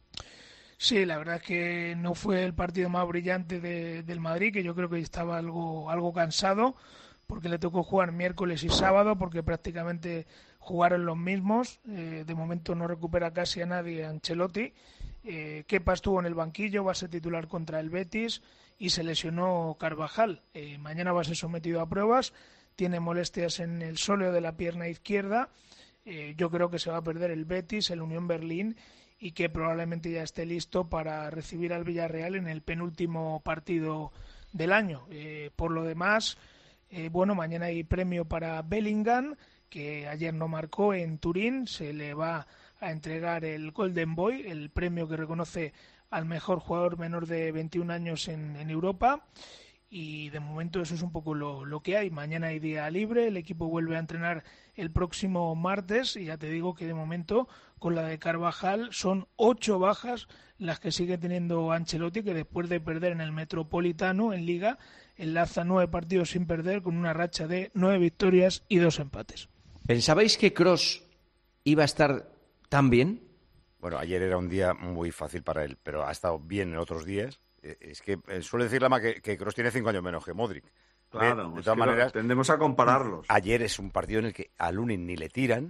X: Sí, la verdad es que no fue el partido más brillante del Madrid, que yo creo que estaba algo cansado, porque le tocó jugar miércoles y sábado, porque prácticamente jugaron los mismos. De momento no recupera casi a nadie Ancelotti. Kepa estuvo en el banquillo, va a ser titular contra el Betis, y se lesionó Carvajal. Mañana va a ser sometido a pruebas, tiene molestias en el sóleo de la pierna izquierda. Yo creo que se va a perder el Betis, el Unión Berlín, y que probablemente ya esté listo para recibir al Villarreal en el penúltimo partido del año. Por lo demás, mañana hay premio para Bellingham, que ayer no marcó en Turín. Se le va a entregar el Golden Boy, el premio que reconoce al mejor jugador menor de 21 años en Europa. Y de momento eso es un poco lo que hay. Mañana hay día libre, el equipo vuelve a entrenar el próximo martes, y ya te digo que de momento, con la de Carvajal, son 8 bajas las que sigue teniendo Ancelotti, que después de perder en el Metropolitano en Liga, enlaza 9 partidos sin perder, con una racha de 9 victorias y 2 empates.
E: ¿Pensabais que Kroos iba a estar tan bien?
F: Bueno, ayer era un día muy fácil para él, pero ha estado bien en otros días. Es que suele decir Lama que Kroos tiene 5 años menos que Modric.
N: Claro,
F: de todas maneras,
N: tendemos a compararlos.
F: Ayer es un partido en el que a Lunin ni le tiran,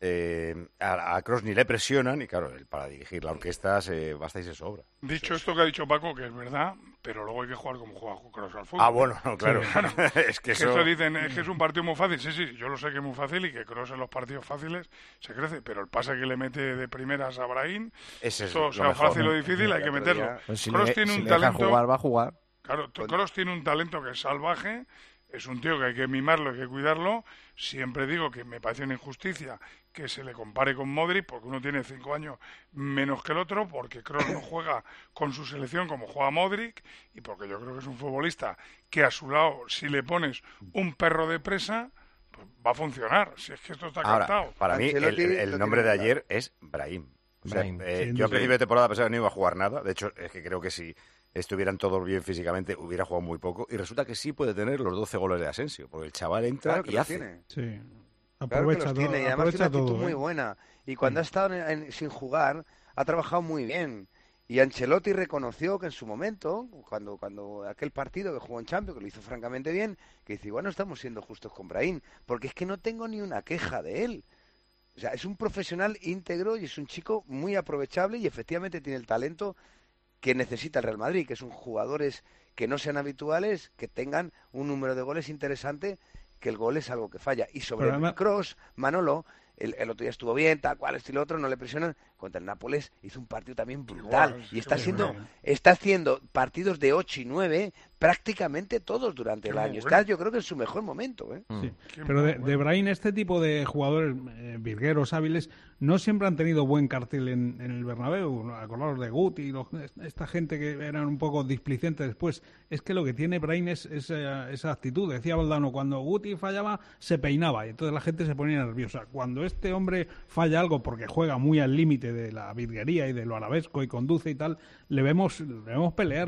F: a Kroos ni le presionan, y claro, para dirigir la orquesta basta y se sobra.
B: Dicho esto que ha dicho Paco, que es verdad, pero luego hay que jugar como juega Kroos al fútbol.
F: Bueno, no, claro. Es que
B: esto dicen que es un partido muy fácil. Sí, yo lo sé que es muy fácil y que Kroos en los partidos fáciles se crece, pero el pase que le mete de primeras a Brahim, eso sea fácil o difícil, hay que meterlo.
G: Pues
B: Kroos tiene un talento.
G: Jugar, va a jugar.
B: Claro, Kroos tiene un talento que es salvaje. Es un tío que hay que mimarlo, hay que cuidarlo. Siempre digo que me parece una injusticia que se le compare con Modric, porque uno tiene 5 años menos que el otro, porque Kroos no juega con su selección como juega Modric, y porque yo creo que es un futbolista que a su lado, si le pones un perro de presa, pues va a funcionar. Si es que esto está cantado.
F: Para mí, el nombre de ayer es Brahim. O sea, yo a principio de temporada pensaba que no iba a jugar nada. De hecho, es que creo que si estuvieran todos bien físicamente, hubiera jugado muy poco. Y resulta que sí puede tener los 12 goles de Asensio, porque el chaval entra y hace.
Q: Tiene. Sí.
O: Aprovecha todo. Tiene, y además tiene una actitud muy
Q: ¿eh?
O: buena. Y cuando ha estado sin jugar, ha trabajado muy bien. Y Ancelotti reconoció que en su momento, cuando aquel partido que jugó en Champions, que lo hizo francamente bien, que dice, bueno, estamos siendo justos con Brahim, porque es que no tengo ni una queja de él. O sea, es un profesional íntegro y es un chico muy aprovechable, y efectivamente tiene el talento que necesita el Real Madrid, que son jugadores que no sean habituales, que tengan un número de goles interesante, que el gol es algo que falla. Y sobre Kroos, Manolo, el otro día estuvo bien, tal cual, esto y lo otro, no le presionan. Contra el Nápoles hizo un partido también brutal. Y está haciendo partidos de 8 y 9 prácticamente todos durante el año. Está, yo creo que en su mejor momento.
Q: Sí. Pero de Brahim, este tipo de jugadores virgueros, hábiles, no siempre han tenido buen cartel en el Bernabéu. Acordaros de Guti, esta gente que eran un poco displicentes después. Es que lo que tiene Brahim es esa actitud. Decía Valdano, cuando Guti fallaba, se peinaba, y entonces la gente se ponía nerviosa. Cuando este hombre falla algo porque juega muy al límite de la virguería y de lo arabesco y conduce y tal, le vemos pelear,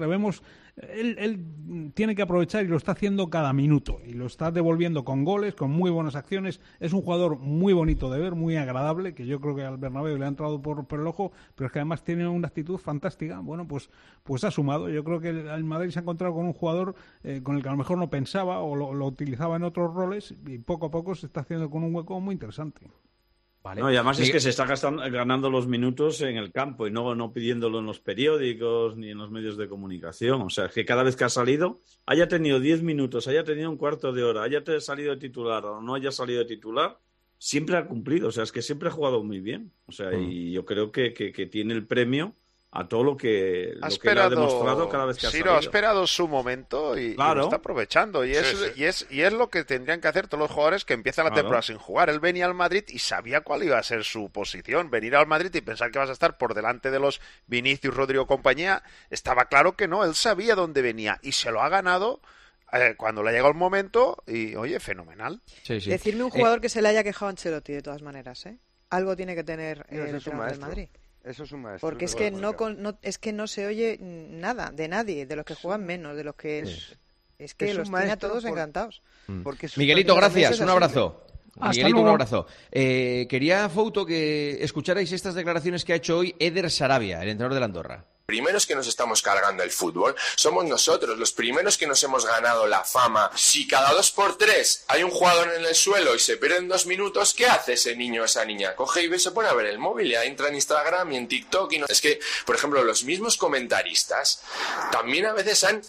Q: él tiene que aprovechar, y lo está haciendo cada minuto, y lo está devolviendo con goles, con muy buenas acciones. Es un jugador muy bonito de ver, muy agradable, que yo creo que al Bernabéu le ha entrado por el ojo, pero es que además tiene una actitud fantástica. Bueno, pues ha sumado. Yo creo que el Madrid se ha encontrado con un jugador con el que a lo mejor no pensaba, o lo utilizaba en otros roles, y poco a poco se está haciendo con un hueco muy interesante.
N: Vale. No, y además es que se está ganando los minutos en el campo, y no pidiéndolo en los periódicos ni en los medios de comunicación. O sea, es que cada vez que ha salido, haya tenido 10 minutos, haya tenido un cuarto de hora, haya salido de titular o no haya salido de titular, siempre ha cumplido. O sea, es que siempre ha jugado muy bien. O sea, y yo creo que tiene el premio a todo lo que le ha demostrado cada vez que ha salido.
K: Ha esperado su momento y lo está aprovechando. Y es lo que tendrían que hacer todos los jugadores que empiezan la temporada sin jugar. Él venía al Madrid y sabía cuál iba a ser su posición. Venir al Madrid y pensar que vas a estar por delante de los Vinicius, Rodrigo, compañía, estaba claro que no. Él sabía dónde venía y se lo ha ganado cuando le ha llegado el momento. Y, oye, fenomenal.
L: Sí. Decirme un jugador que se le haya quejado a Ancelotti, de todas maneras, Algo tiene que tener el entrenador del Madrid.
O: Eso es un maestro.
L: Porque es que no se oye nada de nadie, de los que juegan menos, de los que es que los tiene a todos encantados.
E: Miguelito, gracias, un abrazo. Miguelito, un abrazo. Quería, Fouto, que escucharais estas declaraciones que ha hecho hoy Eder Sarabia, el entrenador de la Andorra.
C: primeros que nos estamos cargando el fútbol somos nosotros, los primeros que nos hemos ganado la fama. Si cada 2x3 hay un jugador en el suelo y se pierden 2 minutos, ¿qué hace ese niño o esa niña? Coge y se pone a ver el móvil, ya entra en Instagram y en TikTok y no... Es que, por ejemplo, los mismos comentaristas también a veces han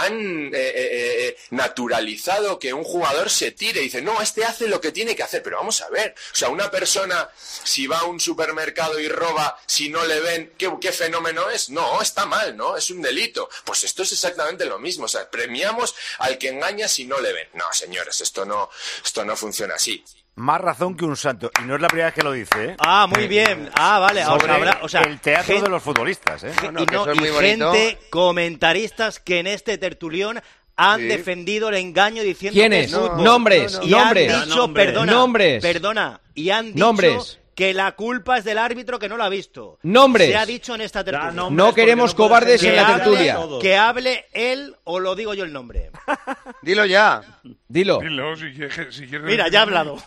C: naturalizado que un jugador se tire y dice, no, este hace lo que tiene que hacer, pero vamos a ver, o sea, una persona si va a un supermercado y roba, si no le ven, ¿qué fenómeno es? No, está mal, ¿no? Es un delito. Pues esto es exactamente lo mismo, o sea, premiamos al que engaña si no le ven. No, señores, esto no funciona así.
F: Más razón que un santo. Y no es la primera vez que lo dice, ¿eh?
A: Ah, muy bien. Ah, vale. O sea,
F: el teatro de los futbolistas, ¿eh?
A: Y gente, comentaristas que en este tertulión han defendido el engaño diciendo
E: ¿quiénes?
A: que fútbol.
E: Nombres.
A: Y han dicho,
E: nombres.
A: Perdona. Y han dicho que la culpa es del árbitro que no lo ha visto.
E: Nombres.
A: Se ha dicho en esta tertulia.
E: No queremos cobardes en la tertulia.
A: Que hable él o lo digo yo el nombre.
O: Dilo ya.
E: Dilo.
B: Dilo, si quieres.
A: Mira, ya ha hablado.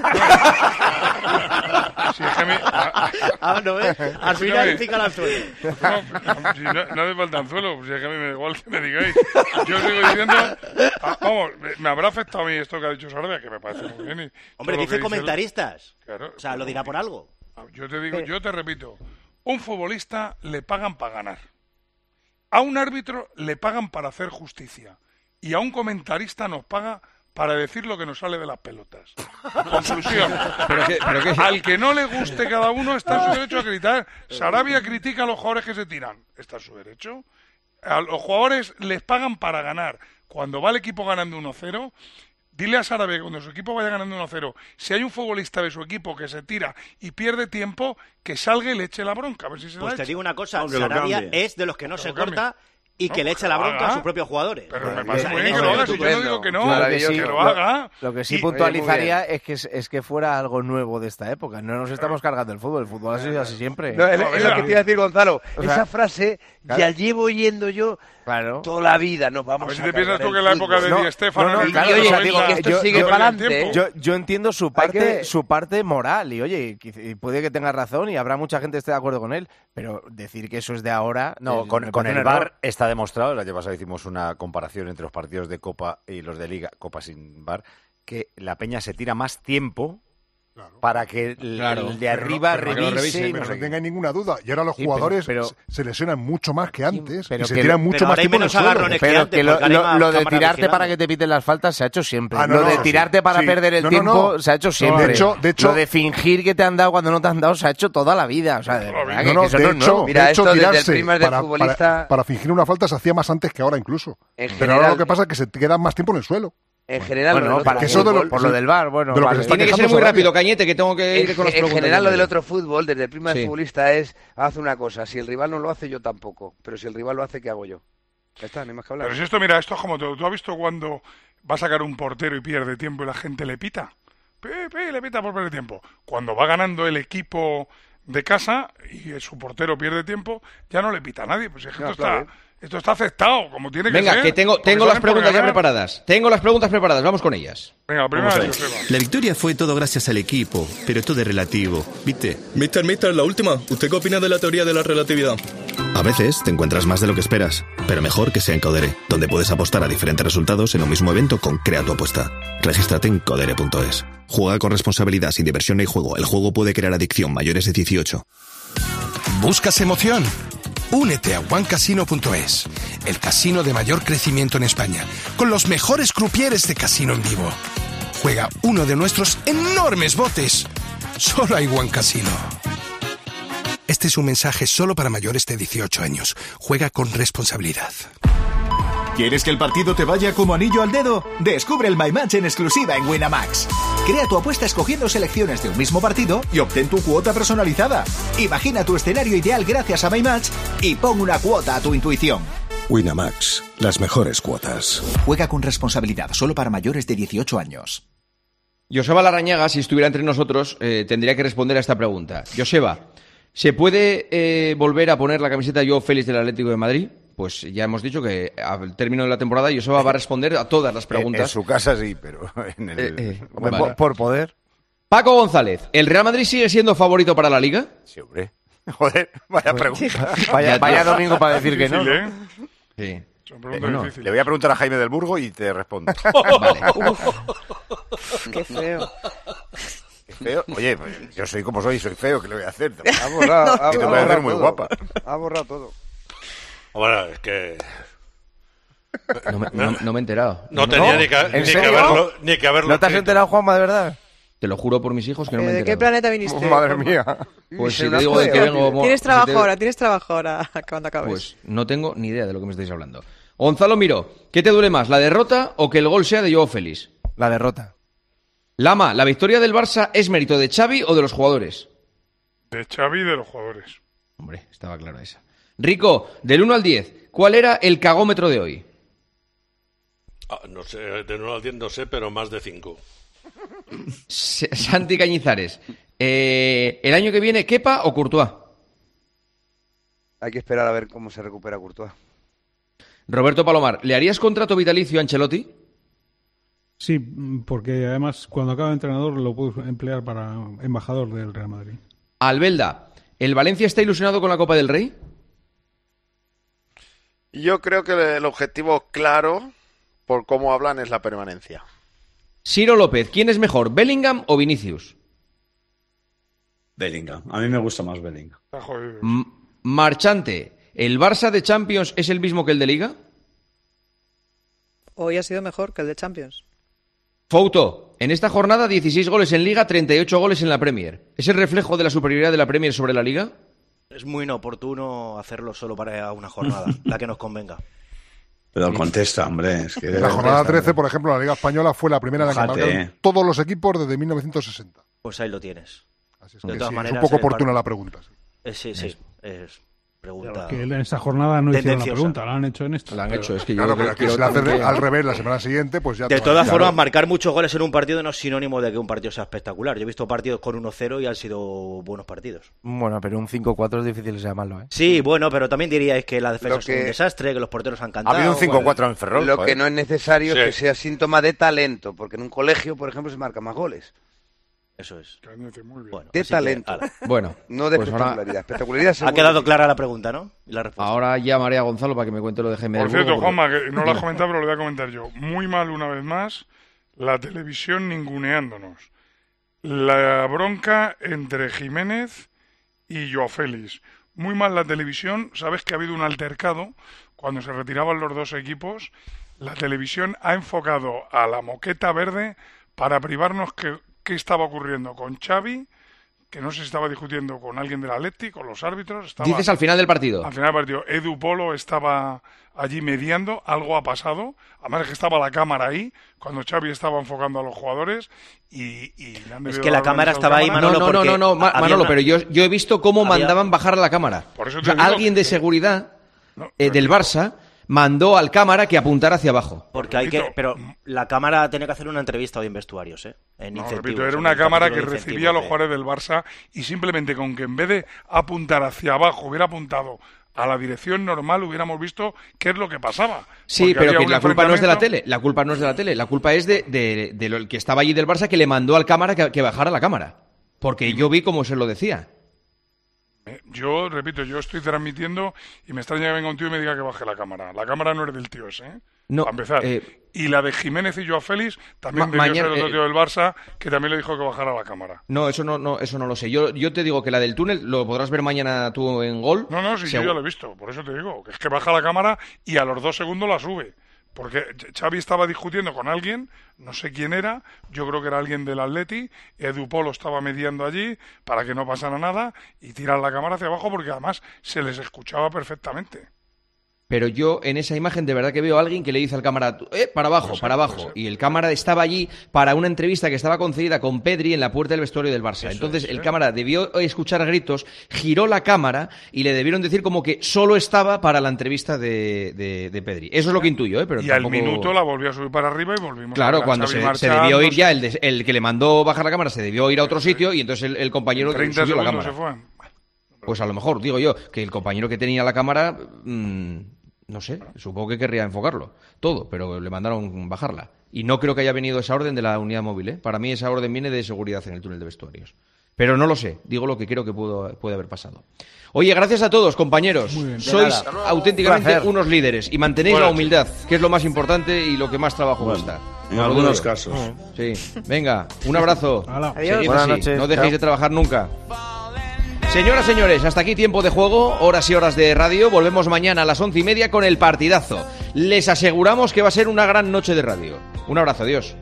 B: Si es que
A: no ves. Al final pica el anzuelo.
B: No hace falta anzuelo, si es que a mí me da igual que me digáis. Yo sigo diciendo... vamos, me habrá afectado a mí esto que ha dicho Sarabia, que me parece muy bien.
A: Hombre, dice comentaristas.
B: Claro,
A: o sea, lo dirá por algo.
B: Yo te repito, un futbolista le pagan para ganar. A un árbitro le pagan para hacer justicia. Y a un comentarista nos paga para decir lo que nos sale de las pelotas. Conclusión.
E: ¿Pero qué?
B: Al que no le guste cada uno está en su derecho a criticar. Sarabia critica a los jugadores que se tiran. Está en su derecho. A los jugadores les pagan para ganar. Cuando va el equipo ganando 1-0... Dile a Sarabia que cuando su equipo vaya ganando 1-0, si hay un futbolista de su equipo que se tira y pierde tiempo, que salga y le eche la bronca. A ver si se
A: pues
B: la
A: te
B: echa.
A: digo una cosa, Sarabia es de los que no se corta y que le eche la bronca a sus propios jugadores.
B: Pero me parece muy bien que lo haga, si yo no digo que no, que lo haga.
G: Lo que sí puntualizaría es que fuera algo nuevo de esta época. No nos estamos cargando el fútbol ha sido así siempre.
O: No, es lo que te iba a decir, Gonzalo. Esa frase ya llevo oyendo yo toda la vida. Nos vamos
B: a ver si te piensas tú que en la época de Di Stéfano...
O: digo que esto sigue para adelante.
G: Yo entiendo su parte moral y, oye, puede que tenga razón y habrá mucha gente que esté de acuerdo con él, pero decir que eso es de ahora...
F: No, con el VAR está demostrado, el año pasado hicimos una comparación entre los partidos de Copa y los de Liga, Copa sin VAR, que la Peña se tira más tiempo para que el de arriba revise.
R: Pero no tenga ninguna duda. Y ahora los jugadores se lesionan mucho más que antes
G: y
R: se tiran mucho más tiempo en el suelo.
G: Pero que lo de tirarte para que te piten las faltas se ha hecho siempre. Lo de tirarte para perder el tiempo se ha hecho siempre.
R: De hecho,
G: lo de fingir que te han dado cuando no te han dado se ha hecho toda la vida. O sea, de verdad que eso no es nuevo.
O: Mira, esto desde el
R: primer del futbolista... Para fingir una falta se hacía más antes que ahora incluso. Pero ahora lo que pasa es que se quedan más tiempo en el suelo.
O: En general,
G: por lo del VAR, bueno,
E: tiene que ser muy rápido, Cañete, que tengo que ir con las preguntas.
O: En general, lo del otro fútbol, desde el primer futbolista es, haz una cosa, si el rival no lo hace, yo tampoco, pero si el rival lo hace, ¿qué hago yo? Ya está, no hay más que hablar.
B: Pero si esto, mira, esto es como tú has visto cuando va a sacar un portero y pierde tiempo y la gente le pita. Le pita por perder tiempo. Cuando va ganando el equipo de casa y su portero pierde tiempo, ya no le pita a nadie, pues es que esto está aceptado, como tiene que ser.
E: Venga, que tengo las preguntas ya preparadas. Tengo las preguntas preparadas, vamos con ellas.
B: Venga, primero
S: la victoria fue todo gracias al equipo, pero todo es relativo, ¿viste? Mister, la última. ¿Usted qué opina de la teoría de la relatividad? A veces te encuentras más de lo que esperas, pero mejor que sea en Codere, donde puedes apostar a diferentes resultados en un mismo evento con Crea tu apuesta. Regístrate en codere.es. Juega con responsabilidad, sin diversión ni juego. El juego puede crear adicción. Mayores de 18.
T: ¿Buscas emoción? Únete a OneCasino.es, el casino de mayor crecimiento en España, con los mejores croupiers de casino en vivo. Juega uno de nuestros enormes botes. Solo hay One Casino. Este es un mensaje solo para mayores de 18 años. Juega con responsabilidad.
U: ¿Quieres que el partido te vaya como anillo al dedo? Descubre el My Match en exclusiva en Winamax. Crea tu apuesta escogiendo selecciones de un mismo partido y obtén tu cuota personalizada. Imagina tu escenario ideal gracias a My Match y pon una cuota a tu intuición.
T: Winamax, las mejores cuotas.
W: Juega con responsabilidad, solo para mayores de 18 años.
E: Joseba Larrañaga, si estuviera entre nosotros, tendría que responder a esta pregunta. Joseba, ¿se puede volver a poner la camiseta Joao Félix del Atlético de Madrid? Pues ya hemos dicho que al término de la temporada Joseba va a responder a todas las preguntas.
F: En su casa sí, pero en el...
G: Vale. Por poder.
E: Paco González, ¿el Real Madrid sigue siendo favorito para la Liga?
F: Sí, hombre. Joder, vaya pregunta.
G: Vaya domingo para decir que no.
F: Sí. Le voy a preguntar a Jaime del Burgo y te respondo.
L: Vale. Qué feo.
F: Qué feo. Oye, pues yo soy como soy feo, ¿qué le voy a hacer?
O: Ha borrado,
F: te voy a hacer muy guapa.
O: Ha borrado todo.
D: Bueno, es que...
G: No me he enterado.
D: No tenía ni que haberlo.
G: ¿No te has enterado, Juanma, de verdad? Te lo juro por mis hijos que no me he enterado.
L: ¿De qué planeta viniste?
G: Madre mía. Pues si te digo de que vengo...
L: Tienes trabajo ahora cuando acabes.
G: Pues no tengo ni idea de lo que me estáis hablando. Gonzalo Miro, ¿qué te duele más, la derrota o que el gol sea de Joao Félix? La derrota.
E: Lama, ¿la victoria del Barça es mérito de Xavi o de los jugadores?
B: De Xavi y de los jugadores.
E: Hombre, estaba clara esa. Rico, del 1 al 10, ¿cuál era el cagómetro de hoy?
D: No sé, del 1 al 10 no sé, pero más de 5.
E: Santi Cañizares, ¿el año que viene Kepa o Courtois?
O: Hay que esperar a ver cómo se recupera Courtois.
E: Roberto Palomar, ¿le harías contrato vitalicio a Ancelotti?
Q: Sí, porque además cuando acabe entrenador lo puedo emplear para embajador del Real Madrid.
E: Albelda, ¿el Valencia está ilusionado con la Copa del Rey?
K: Yo creo que el objetivo claro, por cómo hablan, es la permanencia.
E: Ciro López, ¿quién es mejor, Bellingham o Vinicius?
N: Bellingham. A mí me gusta más Bellingham.
E: Marchante, ¿el Barça de Champions es el mismo que el de Liga?
L: Hoy ha sido mejor que el de Champions.
E: Fouto, en esta jornada 16 goles en Liga, 38 goles en la Premier. ¿Es el reflejo de la superioridad de la Premier sobre la Liga?
A: Es muy inoportuno hacerlo solo para una jornada, la que nos convenga.
N: Pero contesta, hombre. Es que
R: la jornada 13, por ejemplo, la Liga Española fue la primera en la que marcaron todos los equipos desde 1960.
A: Pues ahí lo tienes.
R: Así es, de todas maneras, es un poco oportuna la pregunta.
A: Sí, es pregunta.
Q: Que en esta jornada no hicieron la pregunta, la han hecho en esta.
G: La han hecho, es que
R: claro, pero aquí se la hace al revés la semana siguiente, pues ya...
A: De todas formas, marcar muchos goles en un partido no es sinónimo de que un partido sea espectacular. Yo he visto partidos con 1-0 y han sido buenos partidos.
G: Bueno, pero un 5-4 es difícil llamarlo, ¿eh?
A: Sí, bueno, pero también diríais que la defensa es un desastre, que los porteros han cantado.
F: Ha habido un 5-4 en Ferrol.
O: Lo que no es necesario es que sea síntoma de talento, porque en un colegio, por ejemplo, se marcan más goles.
A: Eso es.
O: Bueno, de talento.
E: Bueno,
O: no de
E: pues
O: espectacularidad. Espectacularidad
A: ha quedado clara la pregunta, ¿no? Y la respuesta.
E: Ahora llamaré a Gonzalo para que me cuente lo de Jaime del
B: Burgo. Por cierto, Juanma, que no lo has
E: Dime.
B: comentado, pero lo voy a comentar yo. Muy mal, una vez más, la televisión ninguneándonos. La bronca entre Jiménez y Joao Félix. Muy mal la televisión. Sabes que ha habido un altercado cuando se retiraban los dos equipos. La televisión ha enfocado a la moqueta verde para privarnos qué estaba ocurriendo con Xavi, que no se estaba discutiendo con alguien del Atleti, con los árbitros.
E: Dices al final del partido.
B: Al final del partido. Edu Polo estaba allí mediando, algo ha pasado. Además es que estaba la cámara ahí, cuando Xavi estaba enfocando a los jugadores y
A: es que la cámara estaba ahí, Manolo,
E: No, Manolo, pero yo he visto cómo mandaban bajar a la cámara.
B: Por eso
E: o sea, alguien de seguridad del Barça mandó al cámara que apuntara hacia abajo.
A: Porque pero la cámara tenía que hacer una entrevista hoy en vestuarios,
B: repito, era una cámara que recibía a los jugadores del Barça y simplemente con que en vez de apuntar hacia abajo hubiera apuntado a la dirección normal, hubiéramos visto qué es lo que pasaba.
E: Sí, pero que la culpa no es de la tele, la culpa no es de la tele, la culpa es de lo que estaba allí del Barça que le mandó al cámara que bajara la cámara. Porque yo vi cómo se lo decía.
B: Yo, repito, yo estoy transmitiendo y me extraña que venga un tío y me diga que baje la cámara. La cámara no es del tío ese, ¿eh?
E: No,
B: para empezar. Y la de Jiménez y Joao Félix también debió ser otro tío del Barça que también le dijo que bajara la cámara.
E: No, eso no lo sé. Yo te digo que la del túnel lo podrás ver mañana tú en Gol.
B: No, sí, yo ya lo he visto. Por eso te digo, que es que baja la cámara y a los 2 segundos la sube. Porque Xavi estaba discutiendo con alguien, no sé quién era, yo creo que era alguien del Atleti, Edu Polo estaba mediando allí para que no pasara nada y tirar la cámara hacia abajo porque además se les escuchaba perfectamente.
E: Pero yo en esa imagen de verdad que veo a alguien que le dice al cámara, para abajo, para abajo. Y el cámara estaba allí para una entrevista que estaba concedida con Pedri en la puerta del vestuario del Barça. Entonces el cámara debió escuchar gritos, giró la cámara y le debieron decir como que solo estaba para la entrevista de Pedri. Eso es lo que intuyo, pero
B: y
E: tampoco...
B: al minuto la volvió a subir para arriba y volvimos
E: claro,
B: a ver
E: cuando se debió ir ya, el que le mandó bajar la cámara se debió ir a otro sitio y entonces el compañero subió la cámara.
B: Se fue.
E: Pues a lo mejor, digo yo, que el compañero que tenía la cámara... no sé, supongo que querría enfocarlo todo, pero le mandaron bajarla. Y no creo que haya venido esa orden de la unidad móvil, ¿eh? Para mí esa orden viene de seguridad en el túnel de vestuarios. Pero no lo sé, digo lo que creo que puede haber pasado. Oye, gracias a todos, compañeros. Sois auténticamente unos líderes y mantenéis la humildad, que es lo más importante y lo que más trabajo cuesta.
N: En algunos casos.
E: Sí. Venga, un abrazo.
L: Adiós.
E: Buenas noches. No dejéis de trabajar nunca. Señoras, señores, hasta aquí Tiempo de Juego, horas y horas de radio. Volvemos mañana a las 11:30 con el partidazo. Les aseguramos que va a ser una gran noche de radio. Un abrazo, adiós.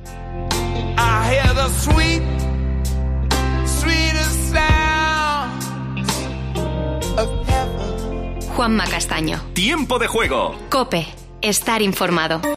H: Juanma Castaño.
U: Tiempo de Juego.
H: COPE. Estar informado.